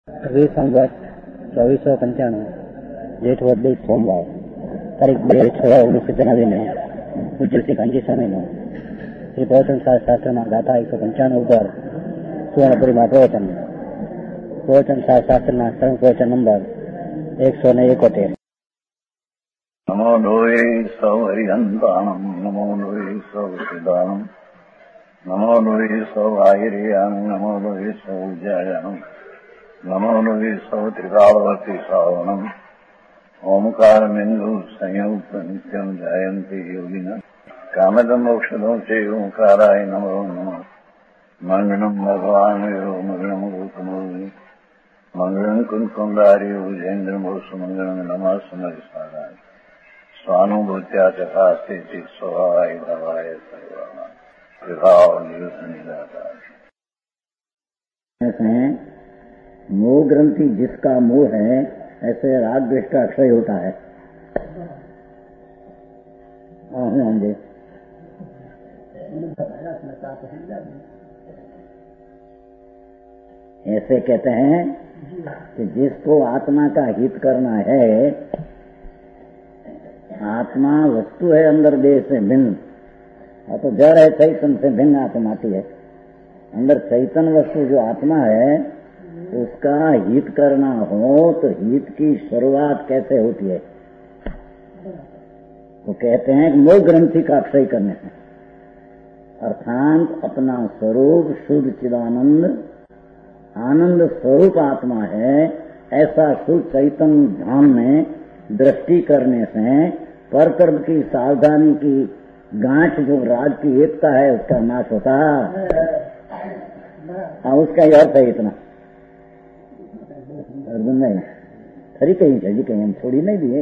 વીસ સંવત 2495 જેઠ વદ સોમવાર તારીખ 2/6/1993 પૂજ્ય શ્રી કાંજી સ્વામીનો શ્રી પ્રવચન શાસ્ત્રમાં ગાથા 195 ઉપર સુવર્ણપુરીમાં પ્રવચન શાસ્ત્રના સરળ પ્રવચન નંબર 171. નમો લોહે સૌ હરિહંતાણમ નમો લોહે સૌ સિદ્ધાણમ નમો લોહે સૌ આયર્યાણમ નમો લોહે સૌ ઉજ્જાયાણમ નમો લોહે સૌ ત્રિકાળવતી શ્રાવણમ ઓમકારમેન્દુ સંયુક્ત નિત્યમ જાયંતિ યોગિના કામદમ મોક્ષદો છે ઓંકારાય નમો નમઃ મંગળમ ભગવાન મંગળમ ગૌતમોની મંગળમ કુંકુંડારી ઉજેન્દ્રમોસુ મંગળમ નમઃ સમરિસારાય स्वानुभूत्या चकास्ते स्वभावाय भवाय सर्वमा विभाव मोह ग्रंथि जिसका मोह है ऐसे राग द्वेष का अक्षय होता है. ऐसे कहते हैं कि जिसको आत्मा का हित करना है, आत्मा वस्तु है अंदर देह से भिन्न, और तो जड़ है चैतन्य से भिन्न आत्मा आती है. अंदर चैतन्य वस्तु जो आत्मा है उसका हित करना हो तो हित की शुरुआत कैसे होती है? तो कहते हैं कि मोह ग्रंथि का अक्षय करने से, अर्थात अपना स्वरूप शुद्ध चिदानंद आनंद स्वरूप आत्मा है ऐसा शुद्ध चैतन्य धाम में दृष्टि करने से परकर्म की सावधानी की गांठ जो राग की एकता है उसका नाश होता है. उसका ही अर्थ है इतना. अर्जुन नहीं खरी कहीं जी कहीं हम छोड़ी नहीं दिए.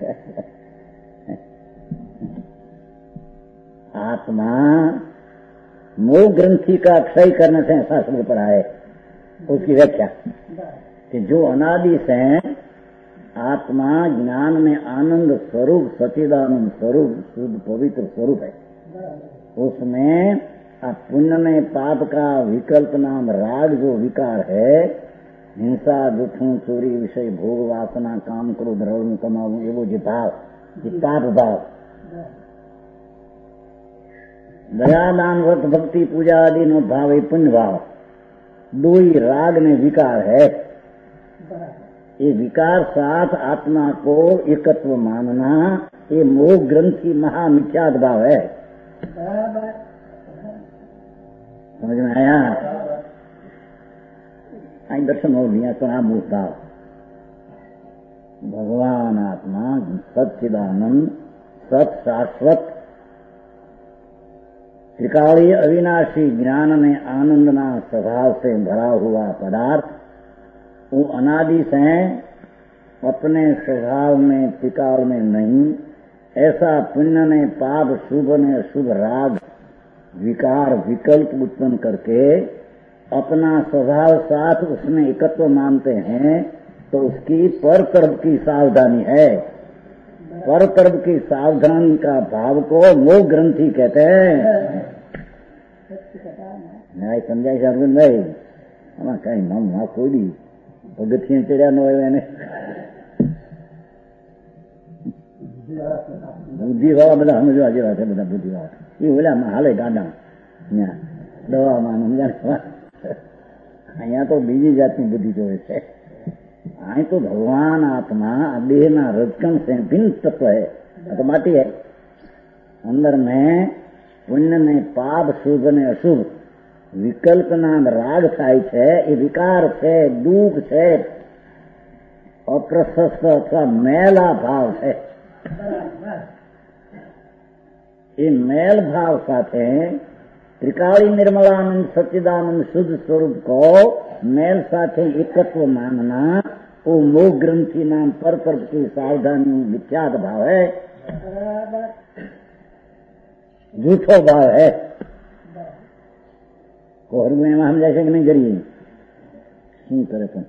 आत्मा मोह ग्रंथि का अक्षय करने से ऐसा शब्द पढ़ा है. उसकी व्याख्या कि जो अनादि से आत्मा ज्ञान में आनंद स्वरूप सच्चिदानंद स्वरूप शुद्ध पवित्र स्वरूप है, उसमें पुण्य में पाप का विकल्प नाम राग जो विकार है, हिंसा दुखों चोरी विषय भोग वासना काम क्रोध रवण कमाऊ ये वो भाव पाप भाव, दया दान व्रत भक्ति पूजा आदि नो भाव ये पुण्य भाव, दो ही राग में विकार है. ये विकार साथ आत्मा को एकत्व मानना ये मोह ग्रंथि महामिथ्याद भाव है. समझ में आया? आई दर्शन हो लिया तो आप बोलता भगवान आत्मा सच्चिदानंद सत शाश्वत त्रिकालीय अविनाशी ज्ञान में आनंदना स्वभाव से भरा हुआ पदार्थ वो अनादि से अपने स्वभाव में त्रिकाल में नहीं, ऐसा पुण्य ने पाप शुभ ने शुभ राग विकार विकल्प उत्पन्न करके अपना स्वभाव साथ उसमें एकत्व मानते हैं, तो उसकी परकर्म की सावधानी है. परकर्म की सावधानी का भाव को मोह ग्रंथि कहते हैं. नहीं समझाई अर्जुन भाई हम कहीं नाम ना कोई પગથિયે ચડ્યા ન હોય એને બુદ્ધિવાળા બધા સમજવા જેવા છે. બધા બુદ્ધિવાળા એ ઓલામાં હાલે ગાડા દવામાં સમજાય. અહીંયા તો બીજી જાતની બુદ્ધિ જોવે છે. અહીં તો ભગવાન આત્मा દેહના રજકણ से भिन्न तत्व है, तो माटी है. अंदर में पुण्य ने पाप शुभ ने अशुभ विकल्प नाम राग થાય છે. એ વિકાર છે, દુઃખ છે, અપ્રશસ્ત અથવા મેલા ભાવ છે. એ મેલ भाव સાથે त्रिकाली निर्मलानंद सच्चिदानंद शुद्ध स्वरूप को मेल साथे एकत्व मानना वो मोह ग्रंथि नाम परकर्म की सावधानी मिथ्याद भाव है, झूठो भाव है. कोहर में हम जैसे कि नहीं करिए શું કરે પણ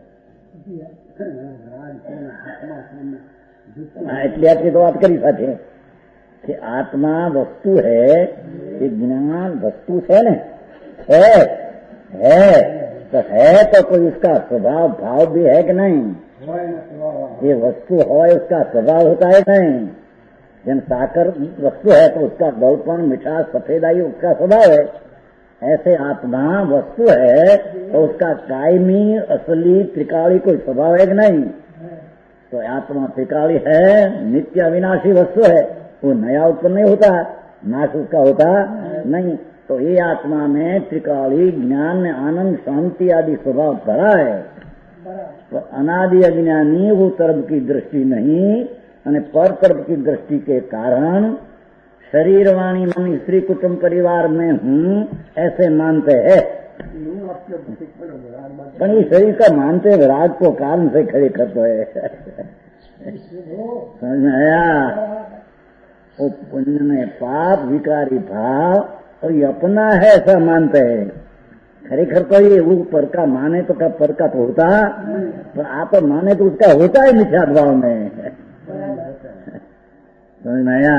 એટલે આટલી તો વાત કરી સાથે कि आत्मा वस्तु है, कि ज्ञान वस्तु है न है तो है तो कोई उसका स्वभाव भाव भी है कि नहीं? ये वस्तु है उसका स्वभाव होता है नहीं? जब साकर वस्तु है तो उसका गौलपन मिठास सफेदाई उसका स्वभाव है। ऐसे आत्मा वस्तु है तो उसका कायमी असली त्रिकाली कोई स्वभाव है कि नहीं? तो आत्मा त्रिकाली है, नित्य अविनाशी वस्तु है, वो नया उत्पन्न नहीं होता, नाश उसका होता नहीं। तो ये आत्मा में त्रिकाली ज्ञान आनंद शांति आदि स्वभाव भरा है। तो अनादि अज्ञानी वो तरफ की दृष्टि नहीं, पर तरफ की दृष्टि के कारण शरीर वाणी मन स्त्री कुटुंब परिवार में हूँ ऐसे मानते हैं। पर ये शरीर का मानते विराग को कारण से खड़े करते है। समझ में आया? वो पुण्य में पाप विकारी भाव और ये अपना है ऐसा मानते हैं। खरेखर तो ये वो पर का माने तो का पर का तो होता, पर आप माने तो उसका होता है मिथ्या भाव में। समझ में आया?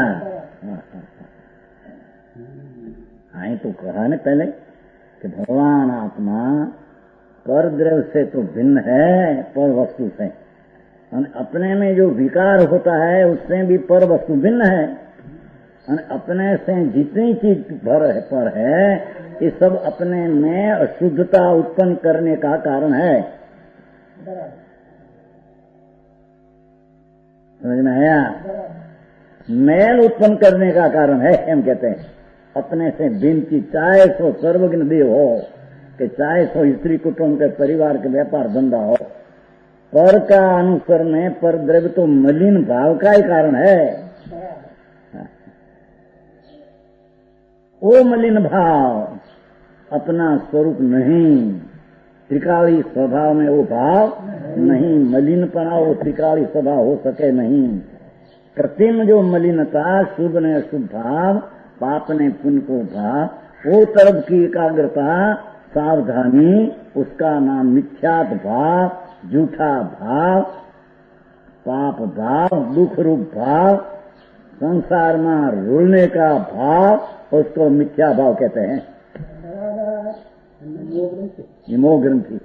आए तो कहा न पहले कि भगवान आत्मा पर द्रव्य से तो भिन्न है पर वस्तु से, अपने में जो विकार होता है उससे भी पर वस्तु भिन्न है। अपने से जितनी चीज पर है ये सब अपने में अशुद्धता उत्पन्न करने का कारण है। समझ में आया? मैल उत्पन्न करने का कारण है। हम कहते हैं अपने से भिन्न की, चाहे सो सर्वज्ञ देव हो कि चाहे सो स्त्री कुटुंब के परिवार के व्यापार धंधा हो, पर का अनुसरण पर द्रव्य तो मलिन भाव का ही कारण है। वो मलिन भाव अपना स्वरूप नहीं, त्रिकाली स्वभाव में वो भाव नहीं, मलिनपना वो त्रिकाली स्वभाव हो सके नहीं। कृत्रिम जो मलिनता, शुभ ने अशुभ भाव, पाप ने पुण्य को भाव, वो तरफ की एकाग्रता सावधानी, उसका नाम मिथ्यात भाव, झूठा भाव, पाप भाव, दुख रूप भाव, संसार में रुलने का भाव, उसको मिथ्या भाव कहते हैं। मोह ग्रंथि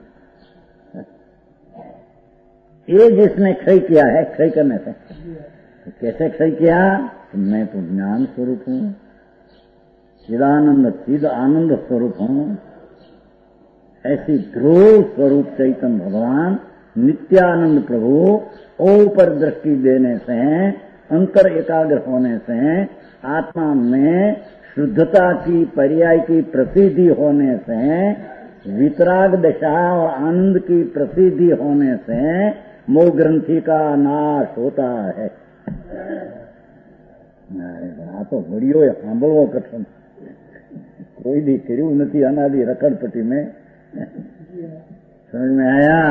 ये जिसने क्षय किया है, क्षय करने से तो कैसे क्षय किया? तो मैं तो ज्ञान स्वरूप हूँ, चिदानंद चिद आनंद स्वरूप हूँ। ऐसी ध्रुव स्वरूप चैतन्य भगवान नित्यानंद प्रभु ऊपर दृष्टि देने से, अंतर एकाग्र होने से, आत्मा में शुद्धता की पर्याय की प्रसिद्धि होने से, वितराग दशा और आनंद की प्रसिद्धि होने से मोह ग्रंथि का नाश होता है। आ तो घड़ियो सांभळવો कठिन, कोई भी કર્યું નથી अनादि रखड़पट्टी में। समझ में आया?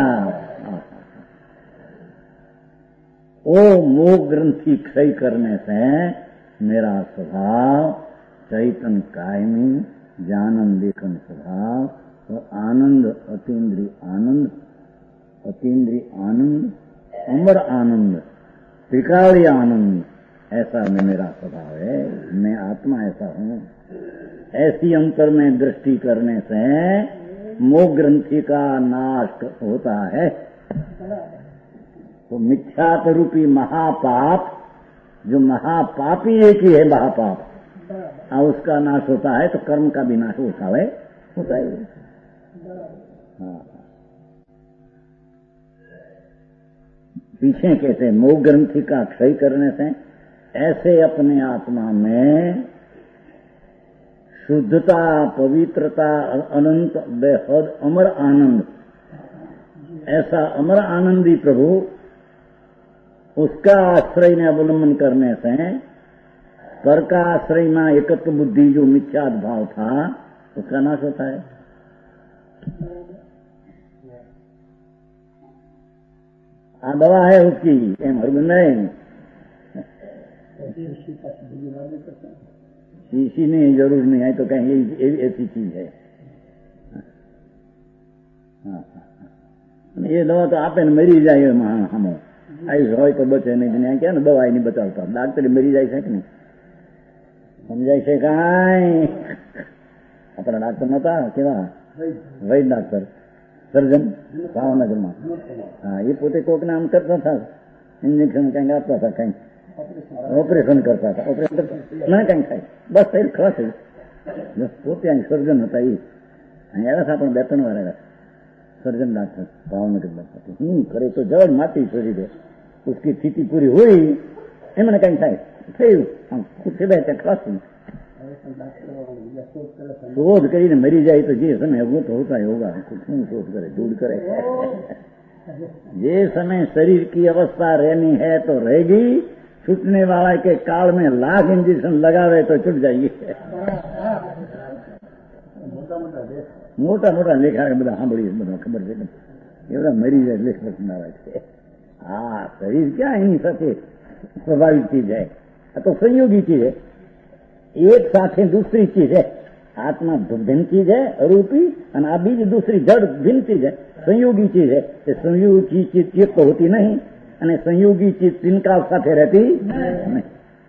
ओ मोह ग्रंथि क्षय करने से मेरा स्वभाव चैतन्य कायमी जानन देखन स्वभाव और आनंद अतीन्द्रिय आनंद, अतीन्द्रिय आनंद, अमर आनंद, त्रिकाली आनंद, ऐसा में मेरा स्वभाव है। मैं आत्मा ऐसा हूँ। ऐसी अंतर में दृष्टि करने से मोह ग्रंथि का नाश होता है। तो मिथ्यात रूपी महापाप, जो महापापी एक ही है महापाप, उसका नाश होता है तो कर्म का भी नाश होता है। हाँ। पीछे कहते हैं मोह ग्रंथि का क्षय करने से ऐसे अपने आत्मा में शुद्धता, पवित्रता, अनंत बेहद अमर आनंद, ऐसा अमर आनंदी प्रभु, उसका आश्रय ने अवलंबन करने से पर का आश्रय में एकत्व बुद्धि जो मिथ्यात भाव था उसका नाश होता है। आ दवा है उसकी, एम हरगुन नहीं, शीशी नहीं, जरूर नहीं है तो कहीं ऐसी चीज है। ये दवा तो आपे मरी जाए हम आई हो तो बचे नहीं, क्या ना दवा नहीं बचावता, डॉक्टर मरी जाए છે કે નહીં? સમજાય છે કાંઈ? આપણા ડાક્ટર નતા કેવા વૈદ ડાક્ટર, સર્જન ભાવનગરમાં. હા, એ પોતે કોક નામ કરતા હતા, ઇન્જેક્શન કંઈક આપતા હતા, કંઈક ઓપરેશન કરતા હતા, ઓપરેશન ના કંઈક થાય બસ થઈ ખરા થયું. પોતે અહીં સર્જન હતા. એ અહીં આવ્યા હતા પણ 2-3 વાર આવ્યા. सर्जन डॉक्टर भावनगर में करे तो जड़ माटी छोड़ी दे, उसकी स्थिति पूरी हुई, एमने कहीं થાય થયું, આમ ખુદ બેઠે ખાસું શોધ કરીને મરી જાય તો જે समय वो तो होता होगा, શું शोध करे, दूर करे. जे समय शरीर की अवस्था रहनी है तो रहेगी, छूटने वाला के काल में लाख इंजेक्शन लगावे तो छूट जाएगी. મોટા મોટા લેખા બધા સાંભળીએ, બધા ખબર છે, એવડા મરી જાય લેખ લખનારા છે. હા, શરીર ક્યાં એની સાથે સ્વાભાવિક ચીજ है, આ તો संयोगी चीज है. एक સાથે दूसरी चीज है. आत्मा भिन्न चीज है अरूपी, અને આ બીજ दूसरी जड़ भिन्न चीज है, संयोगी चीज है. संयोगी चीज चित्त तो होती नहीं, અને संयोगी चीज तिनकाल સાથે रहती नहीं.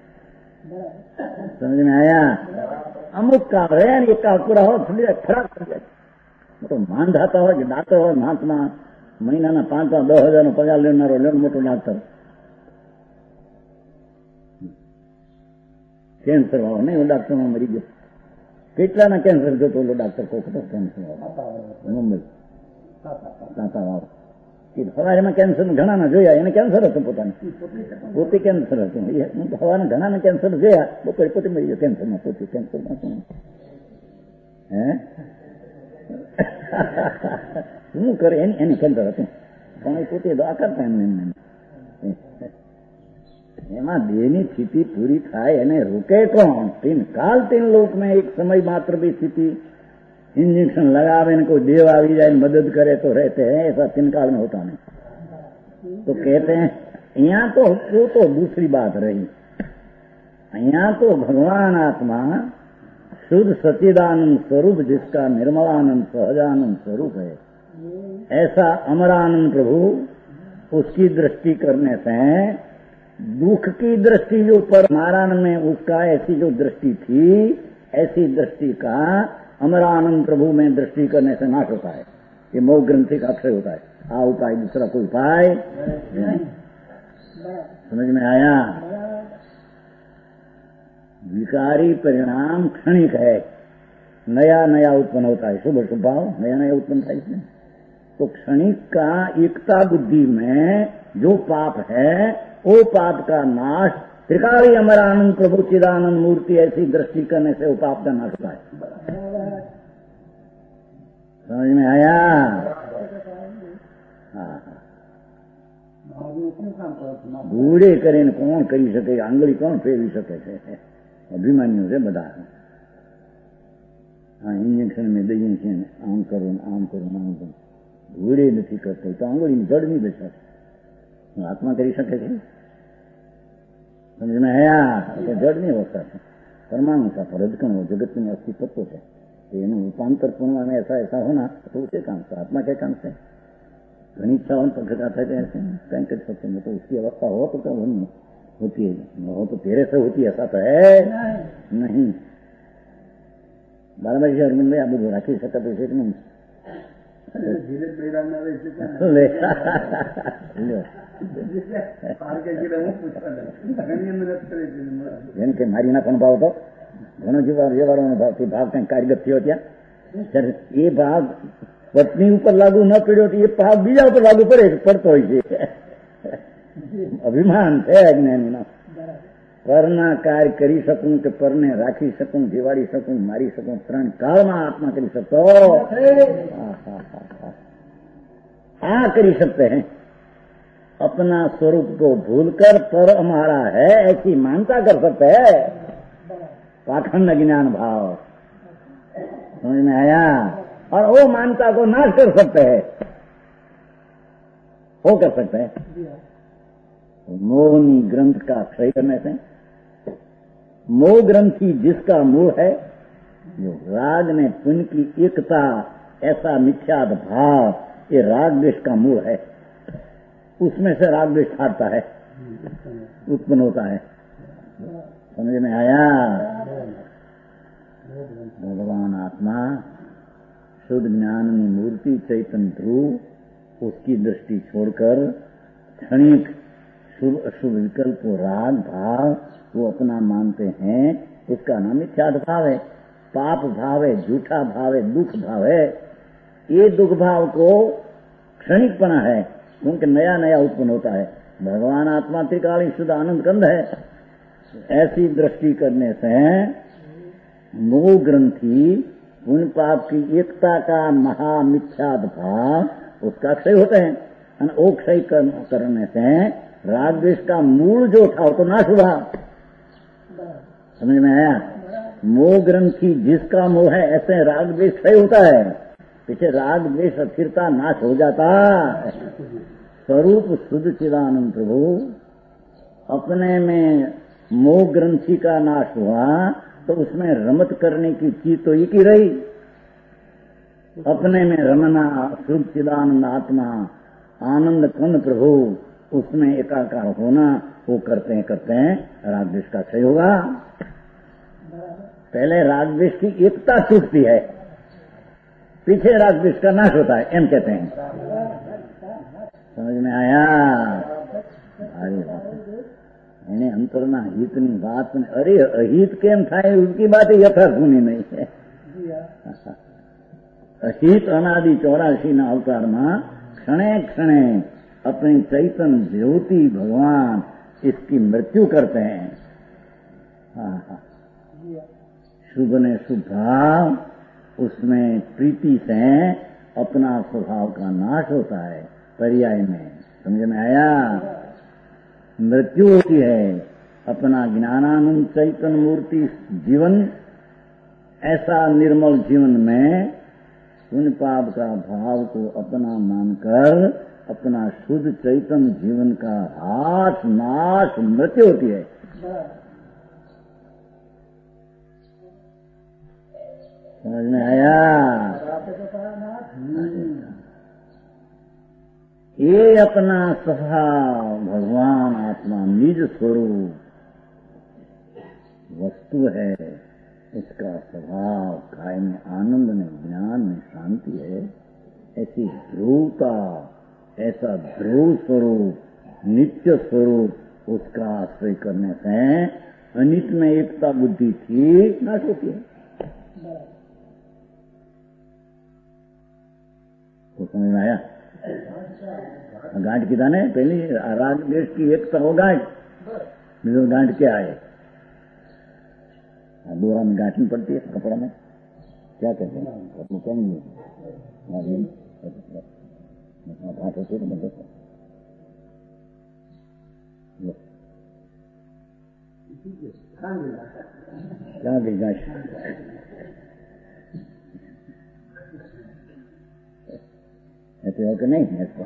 समझ में आया? अमुक काल रहे, एक काल पूरा हो खराब થઈ જાય. તો માંધાતા હોય કે ડાક્ટર હોય, મહાત્મા મહિનાના 5-10 હજારનો પગાર લેનારો લેણ મોટો ડાક્ટર, કેન્સર વાળો નહીં, ડાક્ટરમાં મરી ગયો. કેટલાના કેન્સર જોતો ઓલો ડાક્ટર કોક હતો, કેન્સર વાળો મુંબઈ તાતા વાળો. સવારમાં કેન્સર ઘણાના જોયા, એને કેન્સર હતું પોતાને, પોતે કેન્સર હતું. સવારના ઘણાના કેન્સર જોયા, બપોરે પોતે મરી ગયો કેન્સરમાં. પોતે કેન્સરમાં શું હે શું કરે, એને કેન્સર હતું પણ એ પોતે દવા કરતા એમને. એમાં દેહની સ્થિતિ પૂરી થાય એને રોકે કોણ? 3 काल 3 लोक में एक समय मात्र भी स्थिति इंजेक्शन लगावे ने कोई देव આવી જાય मदद करे तो रहते हैं, ऐसा 3 काल में होता नहीं. तो कहते हैं यहाँ तो वो तो दूसरी बात रही. यहाँ तो भगवान आत्मा शुद्ध सच्चिदानंद स्वरूप, जिसका निर्मलानंद सहजानंद स्वरूप है, ऐसा अमरानंद प्रभु, उसकी दृष्टि करने से दुख की दृष्टि जो परमानंद में उसका ऐसी जो दृष्टि थी, ऐसी दृष्टि का अमरानंद प्रभु में दृष्टि करने से नाश होता है. ये मोह ग्रंथि का अक्षय होता है. आ उपाय दूसरा कोई उपाय नहीं. समझ में आया? विकारी परिणाम क्षणिक है, नया नया उत्पन्न होता है. शुभ शुभ भाव नया नया उत्पन्न था इसमें. तो क्षणिक का एकता बुद्धि में जो पाप है, वो पाप का नाश त्रिकाली अमरानंद प्रभु चिदानंद मूर्ति ऐसी दृष्टि करने से वो पाप का नाश होता है. समझ में आया? हाँ. બૂઢે કરીને કોણ કરી શકે? આંગળી કોણ ફેરવી શકે છે? અભિમાન્યુ છે બધા. હા, ઇન્જેક્શન મેં દઈએ છીએ, આમ કરું આમ કરું આમ કરું. બૂઢે નથી કરતો તો આંગળીની જડની દશા છે. આત્મા કરી શકે છે? समझ में आया? तो जड़नी अवस्था है, परमाणु का रजकण हो, जगत में अस्तित्व तो है. रूपांतर पूर्ण में ऐसा ऐसा होना तो उसे काम से, आत्मा के काम से. घनी इच्छाओं पकड़ा था ऐसे कहीं कर सकते हैं. तो उसकी अवस्था हो तो क्या होती है, न हो तो तेरे से होती, ऐसा तो है नहीं. बारह अरविंद भाई आप राखी सकता तो इसे नहीं જેમ કે મારી નાખવાનો ભાવ હતો, ઘણો જેવાળવાનો ભાવ, તે ભાવ કઈ કાર્યગત થયો ત્યાં. એ ભાવ પત્ની ઉપર લાગુ ન પડ્યો તો એ ભાવ બીજા ઉપર લાગુ પડતો હોય છે. અભિમાન છે અજ્ઞાનીનો. પરના કાર્ય કરી શકું કે પરને રાખી શકું, જીવાડી શકું, મારી શકું, 3 કાળમાં આત્મા કરી શકતો. આ કરી सकते हैं. अपना स्वरूप को भूलकर पर हमारा है ऐसी मानता कर सकते हैं. पाखंड ज्ञान भाव. समझ में आया? और वो मानता को नाश कर सकते हैं. वो कर सकते हैं मोहनी ग्रंथ का क्षय करने से. मोह ग्रंथि जिसका मूल है, जो राग ने पुण्य की एकता, ऐसा मिथ्याद भाव, ये राग द्वेष का मूल है. उसमें से राग द्वेष फाटता है, उत्पन्न होता है. समझ में आया? भगवान आत्मा शुद्ध ज्ञान में मूर्ति चैतन्य ध्रुव उसकी दृष्टि छोड़कर क्षणिक शुभ अशुभ विकल्प राग भाव वो अपना मानते हैं, उसका नाम मिथ्यार्थ भाव है, पाप भाव है, झूठा भाव है, दुख भाव है। ये दुख भाव को क्षणिकपना है, क्योंकि नया नया उत्पन्न होता है। भगवान आत्मा त्रिकालीन शुद्ध आनंद कंद है। ऐसी दृष्टि करने से मोह ग्रंथि उन पाप की एकता का महामिथ्याद भाव उसका क्षय होते हैं। वो क्षय करने से राग द्वेष का मूल जो था वो तो नाश हुआ। समझ में आया? मोह ग्रंथि जिसका मोह है, ऐसे राग द्वेष क्षय होता है। पीछे राग द्वेष अस्थिरता नाश हो जाता। स्वरूप शुद्ध चिदानंद प्रभु अपने में मोह ग्रंथि का नाश हुआ तो उसमें रमत करने की चीज तो एक ही रही। अपने में रमना शुद्ध चिदानंद आत्मा आनंद कंद प्रभु उसमें एकाकार होना वो करते हैं राग द्वेष का क्षय होगा। पहले राग द्वेष की एकता टूटती है, पीछे राग द्वेष का नाश होता है, एम कहते हैं। समझ में आया? भारी बात है। अंतરના હિતની વાત ને અરે અહિત કેમ થાય उसकी बात यथार्थ होनी नहीं है। અહિત અનાદि 84 ના અવતારમાં क्षणे क्षणे अपनी चैतन्य ज्योति भगवान इसकी मृत्यु करते हैं। शुभ ने शुभ भाव उसमें प्रीति से अपना स्वभाव का नाश होता है पर्याय में। समझ में आया? मृत्यु होती है, अपना ज्ञानानंद चैतन्य मूर्ति जीवन ऐसा निर्मल जीवन में उन पाप का भाव को अपना मानकर अपना शुद्ध चैतन्य जीवन का हास नाश मृत्यु होती है। समझ में आया? ये अपना स्वभाव भगवान आत्मा निज स्वरूप वस्तु है, इसका स्वभाव काय में आनंद में ज्ञान में शांति है। ऐसी ध्रुवता, ऐसा ध्रुव स्वरूप नित्य स्वरूप उसका आश्रय करने से अनित में एकता बुद्धि थी नाश होती है। तो समझ में आया? गांठ की दाने पहली राग द्वेष की एकता हो गांठ, बीजो गांठ क्या है? दोरा में गांठ नहीं पड़ती है, कपड़ा में क्या कहते हैं? गांठ होती है तो क्या भी गांठ ऐसे हो कि नहीं?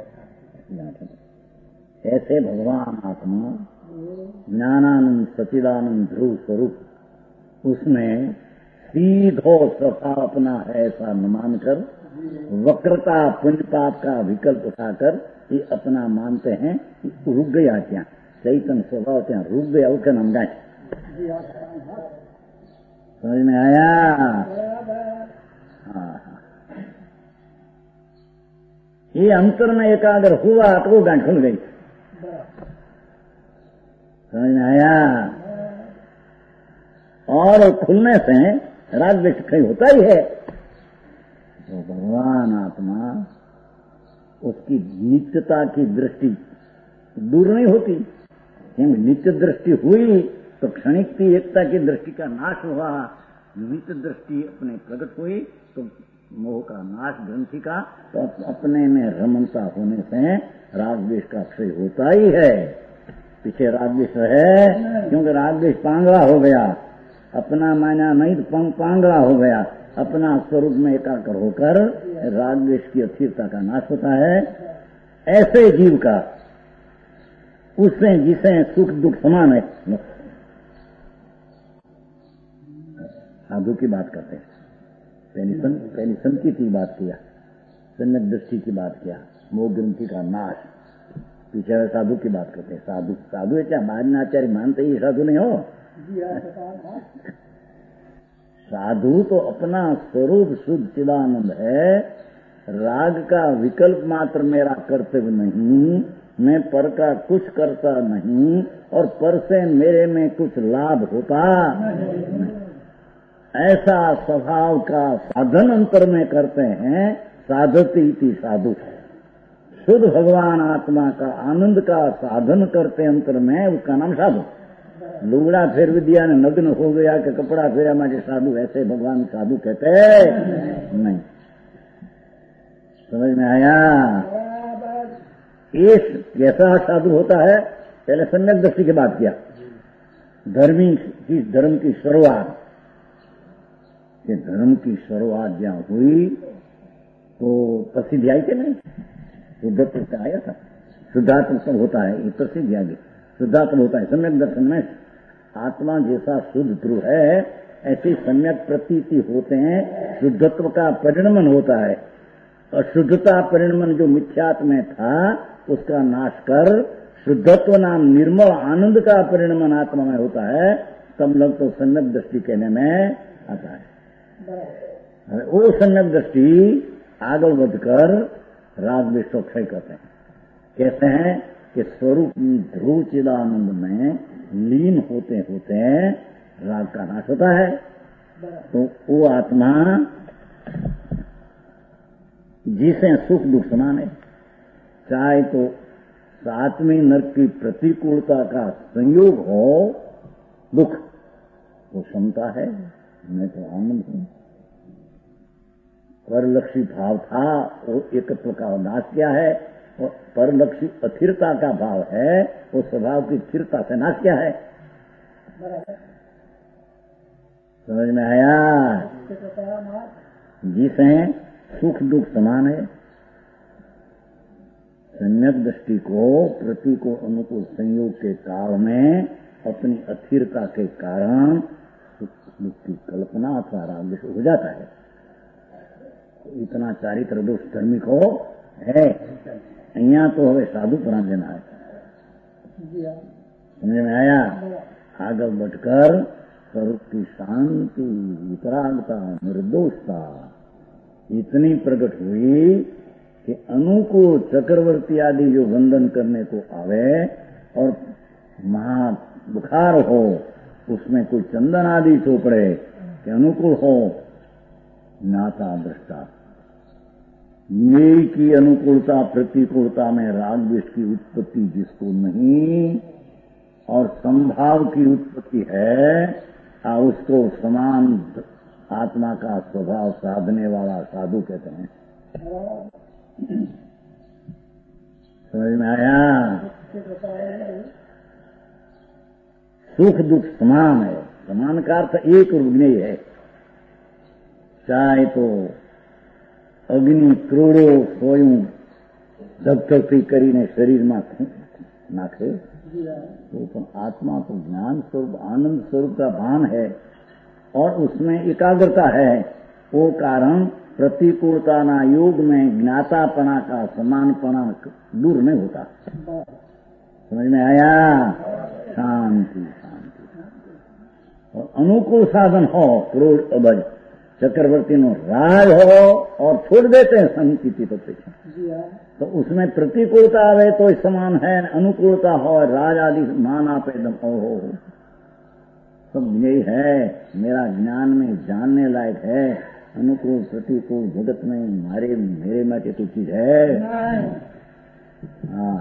ऐसे भगवान आत्मा ज्ञानानंद सचिदानंद ध्रुव स्वरूप उसमें सीधो सफा अपना है ऐसा न मानकर वक्रता पुण्य पाप का विकल्प उठाकर ये अपना मानते हैं कि रुक गया क्या चैतन्य स्वभाव क्या रुक गया उसका नाम गाय। समझ में आया? हाँ, ये अंतर में एकाग्र हुआ तो वो गांठ खुल गई। समझ में आया? और खुलने से राग द्वेष क्षय होता ही है। तो भगवान आत्मा उसकी नित्यता की दृष्टि दूर नहीं होती, क्योंकि नित्य दृष्टि हुई तो क्षणिक की एकता की दृष्टि का नाश हुआ। नित्य दृष्टि अपने प्रकट हुई तो मोह का नाश ग्रंथि का, तो अपने में रमणता होने से राग द्वेष का क्षय होता ही है। पीछे राग द्वेष है क्योंकि राग द्वेष पांगड़ा हो गया, अपना माना नहीं तो पांगड़ा हो गया। अपना स्वरूप में एकाकर होकर राग द्वेष की अस्थिरता का नाश होता है। ऐसे जीव का उससे जिसे सुख दुख समान है। साधु की बात करते हैं, पहली संकित की बात किया, सम्यक दृष्टि की बात किया, मोह ग्रंथि का नाश। पीछे साधु की बात करते हैं। साधु है क्या? बाद में आचार्य मानते ही साधु नहीं हो। साधु तो अपना स्वरूप शुद्ध चिदानंद है, राग का विकल्प मात्र मेरा कर्तव्य नहीं, मैं पर का कुछ करता नहीं और पर से मेरे में कुछ लाभ होता नहीं। ऐसा स्वभाव का साधन अंतर में करते हैं। साधती इति साधु, शुद्ध भगवान आत्मा का आनंद का साधन करते अंतर में, उसका नाम साधु। लुगड़ा फेर दिया ने नग्न हो गया कि कपड़ा फेरा माटे साधु, ऐसे भगवान साधु कहते नहीं। समझ में आया? ये कैसा साधु होता है? पहले सम्यक दृष्टि की बात किया, धर्म की शुरुआत, कि धर्म की शुरुआत जहां हुई तो प्रसिद्धि आई थी नहीं, शुद्धत्व से आया था। शुद्धात्म सब होता है, ये प्रसिद्धि आ गई। शुद्धात्म होता है सम्यक दर्शन में, आत्मा जैसा शुद्ध ध्रुव है ऐसी सम्यक प्रतीति होते हैं। शुद्धत्व का परिणमन होता है और शुद्धता परिणमन जो मिथ्यात्म में था उसका नाश कर शुद्धत्व नाम निर्मल आनंद का परिणमन आत्मा में होता है। तब लोग तो सम्यक दृष्टि कहने में आता है। वो सम्यक दृष्टि आगे बढ़कर राग द्वेष को क्षय करते हैं। कहते हैं कि स्वरूप ध्रुव चिदानंद में लीन होते होते राग का नाश होता है। तो वो आत्मा जिसे सुख दुख समान है, चाहे तो सातवीं नरक की प्रतिकूलता का संयोग हो दुख, वो क्षमता है, मैं तो आनंद हूं। परलक्षी भाव था वो एकत्व का नाश किया है, और परलक्षी अस्थिरता का भाव है वो स्वभाव की स्थिरता से नाश किया है। समझ में आया? जिसे सुख दुख समान है, सम्यक दृष्टि को प्रति को अनुकूल संयोग के काल में अपनी अस्थिरता के कारण सुख दुख की कल्पना अथवा राग द्वेष हो जाता है। इतना चारित्र दोष धार्मिक हो है, अहियां तो हमें साधु प्राण देना है। समझ में आया? आगे बढ़कर स्वरूप की शांति, वितरागता, निर्दोषता इतनी प्रकट हुई कि अनुकूल चक्रवर्ती आदि जो वंदन करने को आवे और महा बुखार हो, उसमें कोई चंदन आदि चोपड़े कि अनुकूल हो, नाता दृष्टा न्याय की अनुकूलता प्रतिकूलता में राग द्वेष की उत्पत्ति जिसको नहीं और संभाव की उत्पत्ति है, उसको समान आत्मा का स्वभाव साधने वाला साधु कहते हैं। समझ में आया? सुख दुख समान है, समान का अर्थ एक रूप नहीं है। चाहे तो अग्नि क्रोड़ो सोयूं ધગધગથી કરીને શરીરમાં नाखे, तो आत्मा तो ज्ञान स्वरूप आनंद स्वरूप का भान है और उसमें एकाग्रता है। वो कारण प्रतिकूलता ना योग में ज्ञातापना का समानपना दूर नहीं होता। समझ में आया? शांति शांति और अनुकूल साधन हो, क्रोध अभय चक्रवर्ती नो राज हो और छोड़ देते हैं संचित तो उसमें प्रतिकूलता आवे तो समान है, अनुकूलता हो राज आदि मान आप एकदम हो सब यही है। मेरा ज्ञान में जानने लायक है, अनुकूल प्रतिकूल जगत में मेरे में कोई चीज है? हाँ,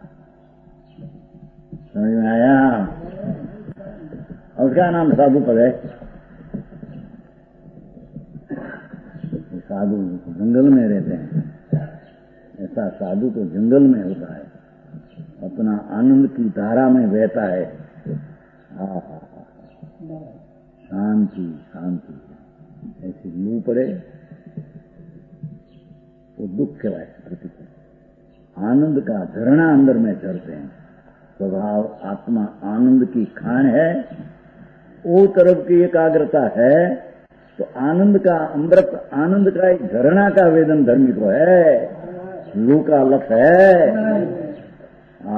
समझ में आया? उसका नाम साधु पद है। साधु जंगल में रहते हैं, ऐसा साधु तो जंगल में होता है, अपना आनंद की धारा में बहता है। शांति शांति ऐसी लू पड़े तो दुख कहलाए। प्रतिकूल आनंद का झरना अंदर में झरते हैं। स्वभाव आत्मा आनंद की खान है, वो तरफ की एकाग्रता है तो आनंद का अमृत आनंद का एक झरना का वेदन धर्मी को है, लू का लक्ष्य है।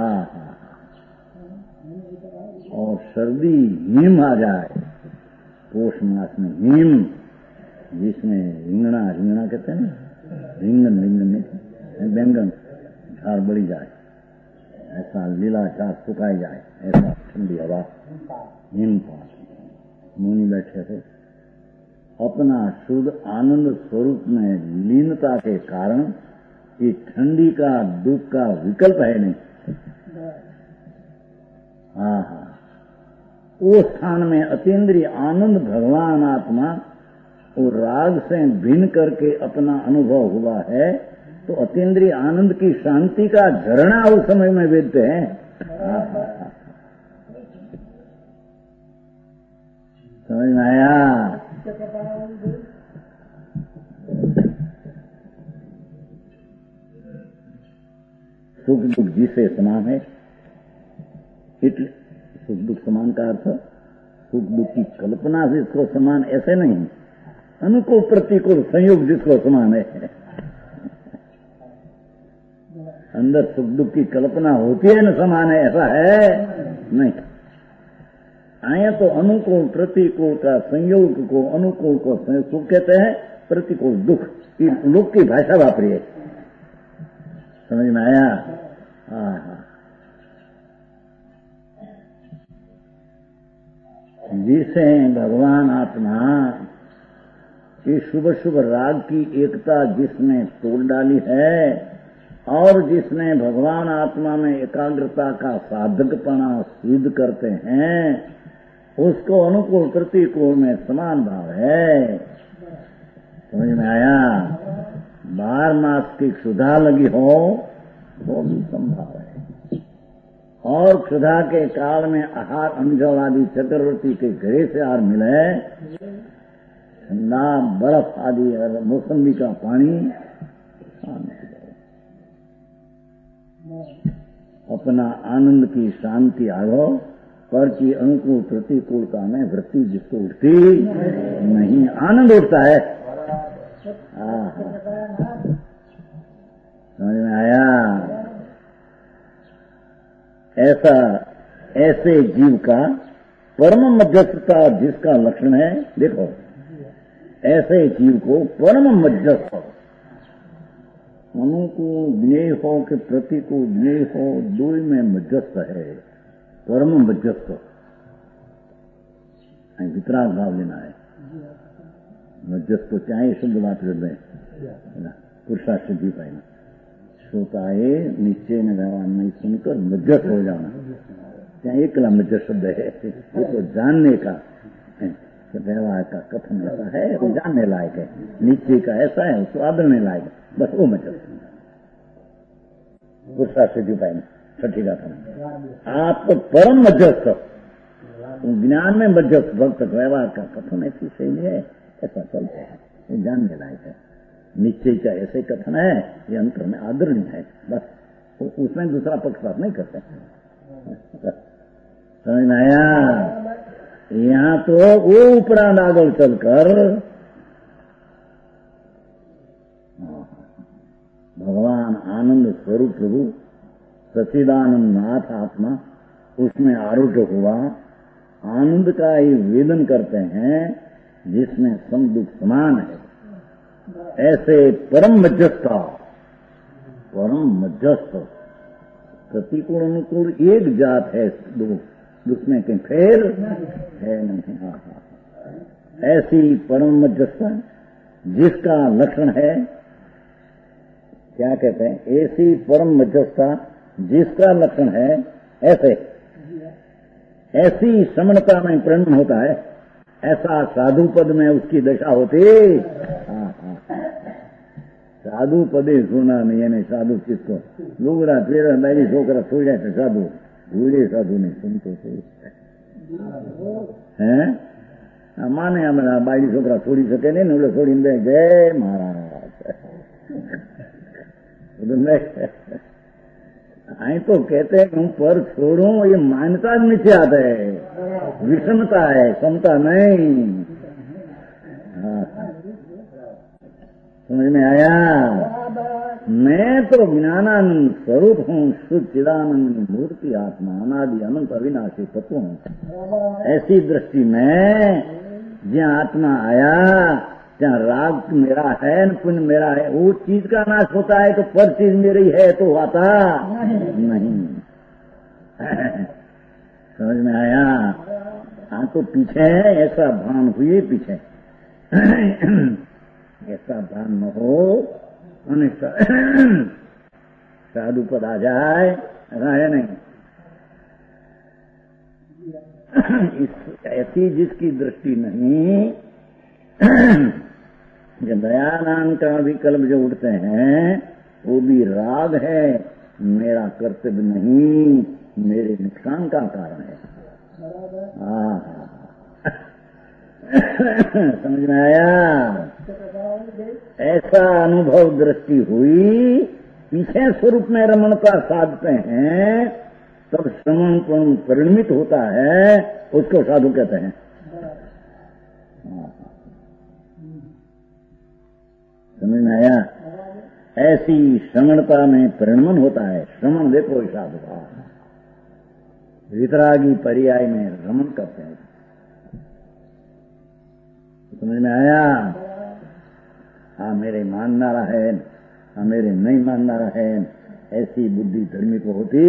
और सर्दी हिम आ जाए पोष मास में हिम, जिसमें रिंगना कहते हैं ना, रिंगन में व्यंगन झाड़ बढ़ी जाए, ऐसा लीला झाड़ सुखाई जाए, ऐसा ठंडी हवा हिमपात। मुनि बैठे थे, अपना शुद्ध आनंद स्वरूप में लीनता के कारण ये ठंडी का दुख का विकल्प है नहीं। हाँ, वो स्थान में अतीन्द्रिय आनंद भगवान आत्मा वो राग से भिन्न करके अपना अनुभव हुआ है, तो अतीन्द्रिय आनंद की शांति का झरना उस समय में वेदते हैं। समझ में आया? सुख दुख जिसे समान है, सुख दुख समान का अर्थ सुख दुख की कल्पना जिसको समान ऐसे नहीं, अनुकूल प्रतिकूल संयोग जिसको समान है। अंदर सुख दुख की कल्पना होती है न समान है, ऐसा है नहीं। आया तो अनुकूल प्रतिकूल का संयोग को, अनुकूल को सुख कहते हैं, प्रतिकूल दुख, लोक की भाषा वापरी है। समझ में आया? हाँ। जिसे भगवान आत्मा ये शुभ शुभ राग की एकता जिसने तोड़ डाली है और जिसने भगवान आत्मा में एकाग्रता का साधकपना सिद्ध करते हैं, उसको अनुकूल प्रतिकूल में समान भाव है। समझ में आया? 12 मास की क्षुधा लगी हो वो भी संभव है, और क्षुधा के काल में आहार अंजल आदि चक्रवर्ती के घरे से आहार मिले, ठंडा बर्फ आदि और मौसमी का पानी अपना आनंद की शांति आरो, पर की अनुकूल प्रतिकूलता में वृत्ति जिसको उठती नहीं, आनंद उठता है। समझ में आया? ऐसे जीव का परम मध्यस्थता जिसका लक्षण है, देखो ऐसे जीव को परम मध्यस्थ, अनुकूल ज्ञेय हो कि प्रतिकूल ज्ञेय हो, दो में मध्यस्थ है, परम मध्यस्थ। वितराग भाव लेना है, मध्यस्थ को चाहे शुद्ध बात कर दें, पुरुषार्थ सिद्धि पाएगा। श्रोताए निश्चय न भगवान नहीं सुनकर मध्यस्थ हो जाना, चाहे एक कला मध्यस्थ शब्द है, वो तो जानने का व्यवहार का कथन ऐसा है, वो जानने लायक है, निश्चय का ऐसा है, उसको आदरने लायक है, बस वो मध्यस्थ। पुरुषार्थ सिद्धि पाएगा, छठी का था आप तो परम मध्यस्थ, ज्ञान में मध्यस्थ, भक्त व्यवहार का कथन ऐसी शैली है, ऐसा चलता है, ये जानने लायक है। निश्चय का ऐसे कथन है, ये अंतर में आदरणीय है, बस उसमें दूसरा पक्षपात नहीं करते। समझ में आया? यहाँ तो वो उपरांत आगे चलकर भगवान आनंद स्वरूप प्रभु सच्चिदानंद नाथ आत्मा उसमें आरूढ़ हुआ, आनंद का ही वेदन करते हैं जिसमें सम दुख समान है। ऐसे परम मध्यस्थ, प्रतिकूल अनुकूल एक जात है, दुख में कहीं फेर है नहीं। ऐसी परम मध्यस्थ जिसका लक्षण है, क्या कहते हैं, ऐसी परम मध्यस्थता जिसका लक्षण है, ऐसी समणता में परिणन होता है, ऐसा साधु पद में उसकी दशा होती। साधु पदे सुना नहीं, यानी साधु किसको लुगड़ा पेड़ बैरी छोकरा सो जाए तो साधु, भूले साधु नहीं सुनते थे हैं। माने हमारा बाई छोकरा छोड़ी सके नहीं, बोले छोड़ी दे, जय महाराज। आई तो कहते हैं हम पर छोड़ू, ये मान्यता नीचे आता है, विषमता है, समता नहीं। समझ में आया? मैं तो ज्ञानानंद स्वरूप हूँ, शुद्ध चिदानंद मूर्ति आत्मा, अनादि अनंत अविनाशी तत्व हूँ। ऐसी दृष्टि में जहाँ आत्मा आया जहाँ राग मेरा है न पुण्य मेरा है, वो चीज का नाश होता है तो पर चीज मेरी है तो आता नहीं। समझ में आया? हाँ तो पीछे ऐसा भान हुए, पीछे ऐसा भान न हो, साधु पद आ जाए, ऐसा है नहीं। ऐसी जिसकी दृष्टि नहीं, जो दयानाम का विकल्प जो उठते हैं वो भी राग है, मेरा कर्तव्य नहीं, मेरे नुकसान का कारण है। समझ में आया? ऐसा अनुभव दृष्टि हुई, पीछे स्वरूप में रमणता साधते हैं, तब श्रवण परिणमित होता है, उसको साधु कहते हैं। समझ में आया? ऐसी श्रवणता में परिणमन होता है। श्रवण देखो साधु का वितरागी पर्याय में रमण करते हैं। समझ में आया? हाँ मेरे मानना है, हाँ मेरे नहीं मानना है, ऐसी बुद्धि धर्मी को होती।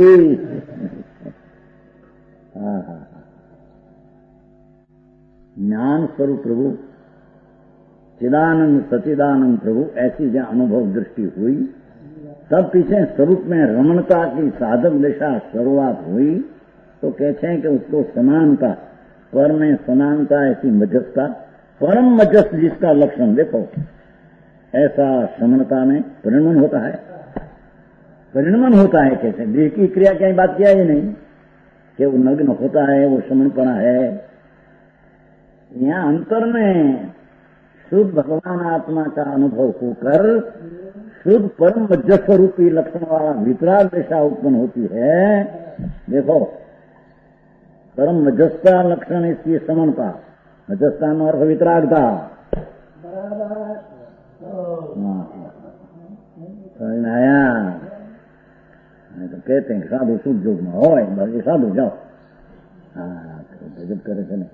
ज्ञान स्वरूप प्रभु चिदानंद सचिदानंद प्रभु, ऐसी जहाँ अनुभव दृष्टि हुई, तब पीछे स्वरूप में रमणता की साधक दिशा शुरुआत हुई, तो कहते हैं कि उसको समानता, पर में समानता, ऐसी मध्यस्थता, परम मध्यस्थ जिसका लक्षण देखो, ऐसा श्रमणता में परिणमन होता है। परिणमन होता है कैसे? देह की क्रिया की बात किया ही नहीं कि वो नग्न होता है, वो श्रमणपना है। यहाँ अंतर में शुद्ध भगवान आत्मा का अनुभव होकर शुद्ध परम मध्यस्थ रूपी लक्षण वाला वितराग दिशा उत्पन्न होती है। देखो परम मध्यस्थता लक्षण इसकी समन्वता, मध्यस्थता में अर्थ वितरागता। समझ में आया? नहीं तो कहते हैं साधु शुद्ध योग में हो, बाकी साधु जाओ। गजब करे थे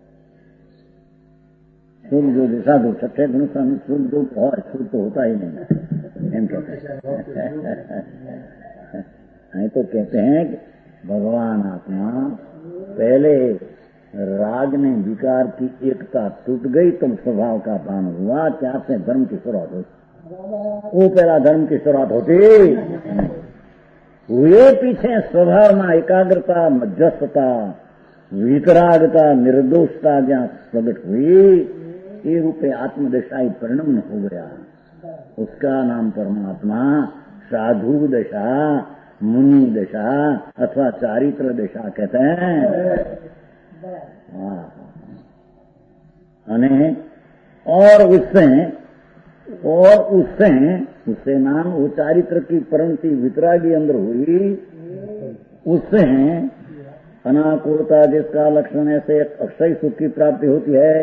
शुद्ध योग साधु सच्चे अनुसार शुद्ध योग हो, शुद्ध तो होता ही नहीं, एम कहते हैं। नहीं तो कहते हैं कि भगवान आत्मा पहले राग ने विकार की एकता टूट गई, तब स्वभाव का पान हुआ, क्या से धर्म की शुरुआत होती। वो पहला धर्म की शुरुआत होती हुए, पीछे स्वभाव में एकाग्रता, मध्यस्थता, वितरागता, निर्दोषता जहाँ प्रकट हुई, ये रूपे आत्मदशाई परिणमन हो गया। उसका नाम परमात्मा साधु दशा, मुनि दशा अथवा चारित्र दशा कहते हैं। और उससे नाम वो चारित्र की परिणति वितरागी अंदर हुई, उससे अनाकुलता जिसका लक्षण ऐसे अक्षय सुख की प्राप्ति होती है।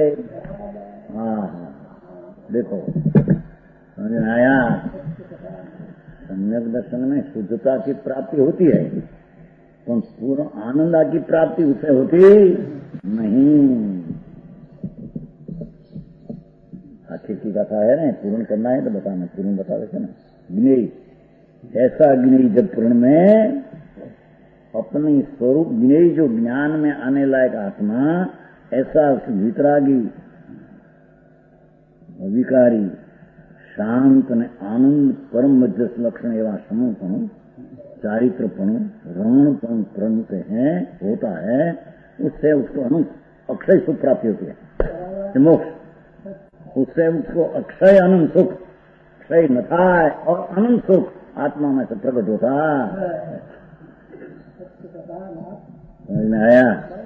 देखो समझ में आया? सम्यक दर्शन में शुद्धता की प्राप्ति होती है, तो पूर्ण आनंद की प्राप्ति उससे होती नहीं। आखिर की कथा है ना, पूर्ण करना है तो बताना, पूर्ण बता देते ना। ज्ञेय, ऐसा ज्ञेय जब पूर्ण में अपनी स्वरूप ज्ञेय जो ज्ञान में आने लायक आत्मा, ऐसा वितरागी विकारी शांत ने आनंद परम मध्यस्थ लक्षण एवं समूहपणु, चारित्रपणु, रमणपणु प्रणुते हैं, होता है, उससे उसको अक्षय सुख प्राप्ति होती है, मोक्ष। उससे उसको अक्षय अनंत सुख, अक्षय नथा और अनंत सुख आत्मा में से प्रकट होता। समझ में आया?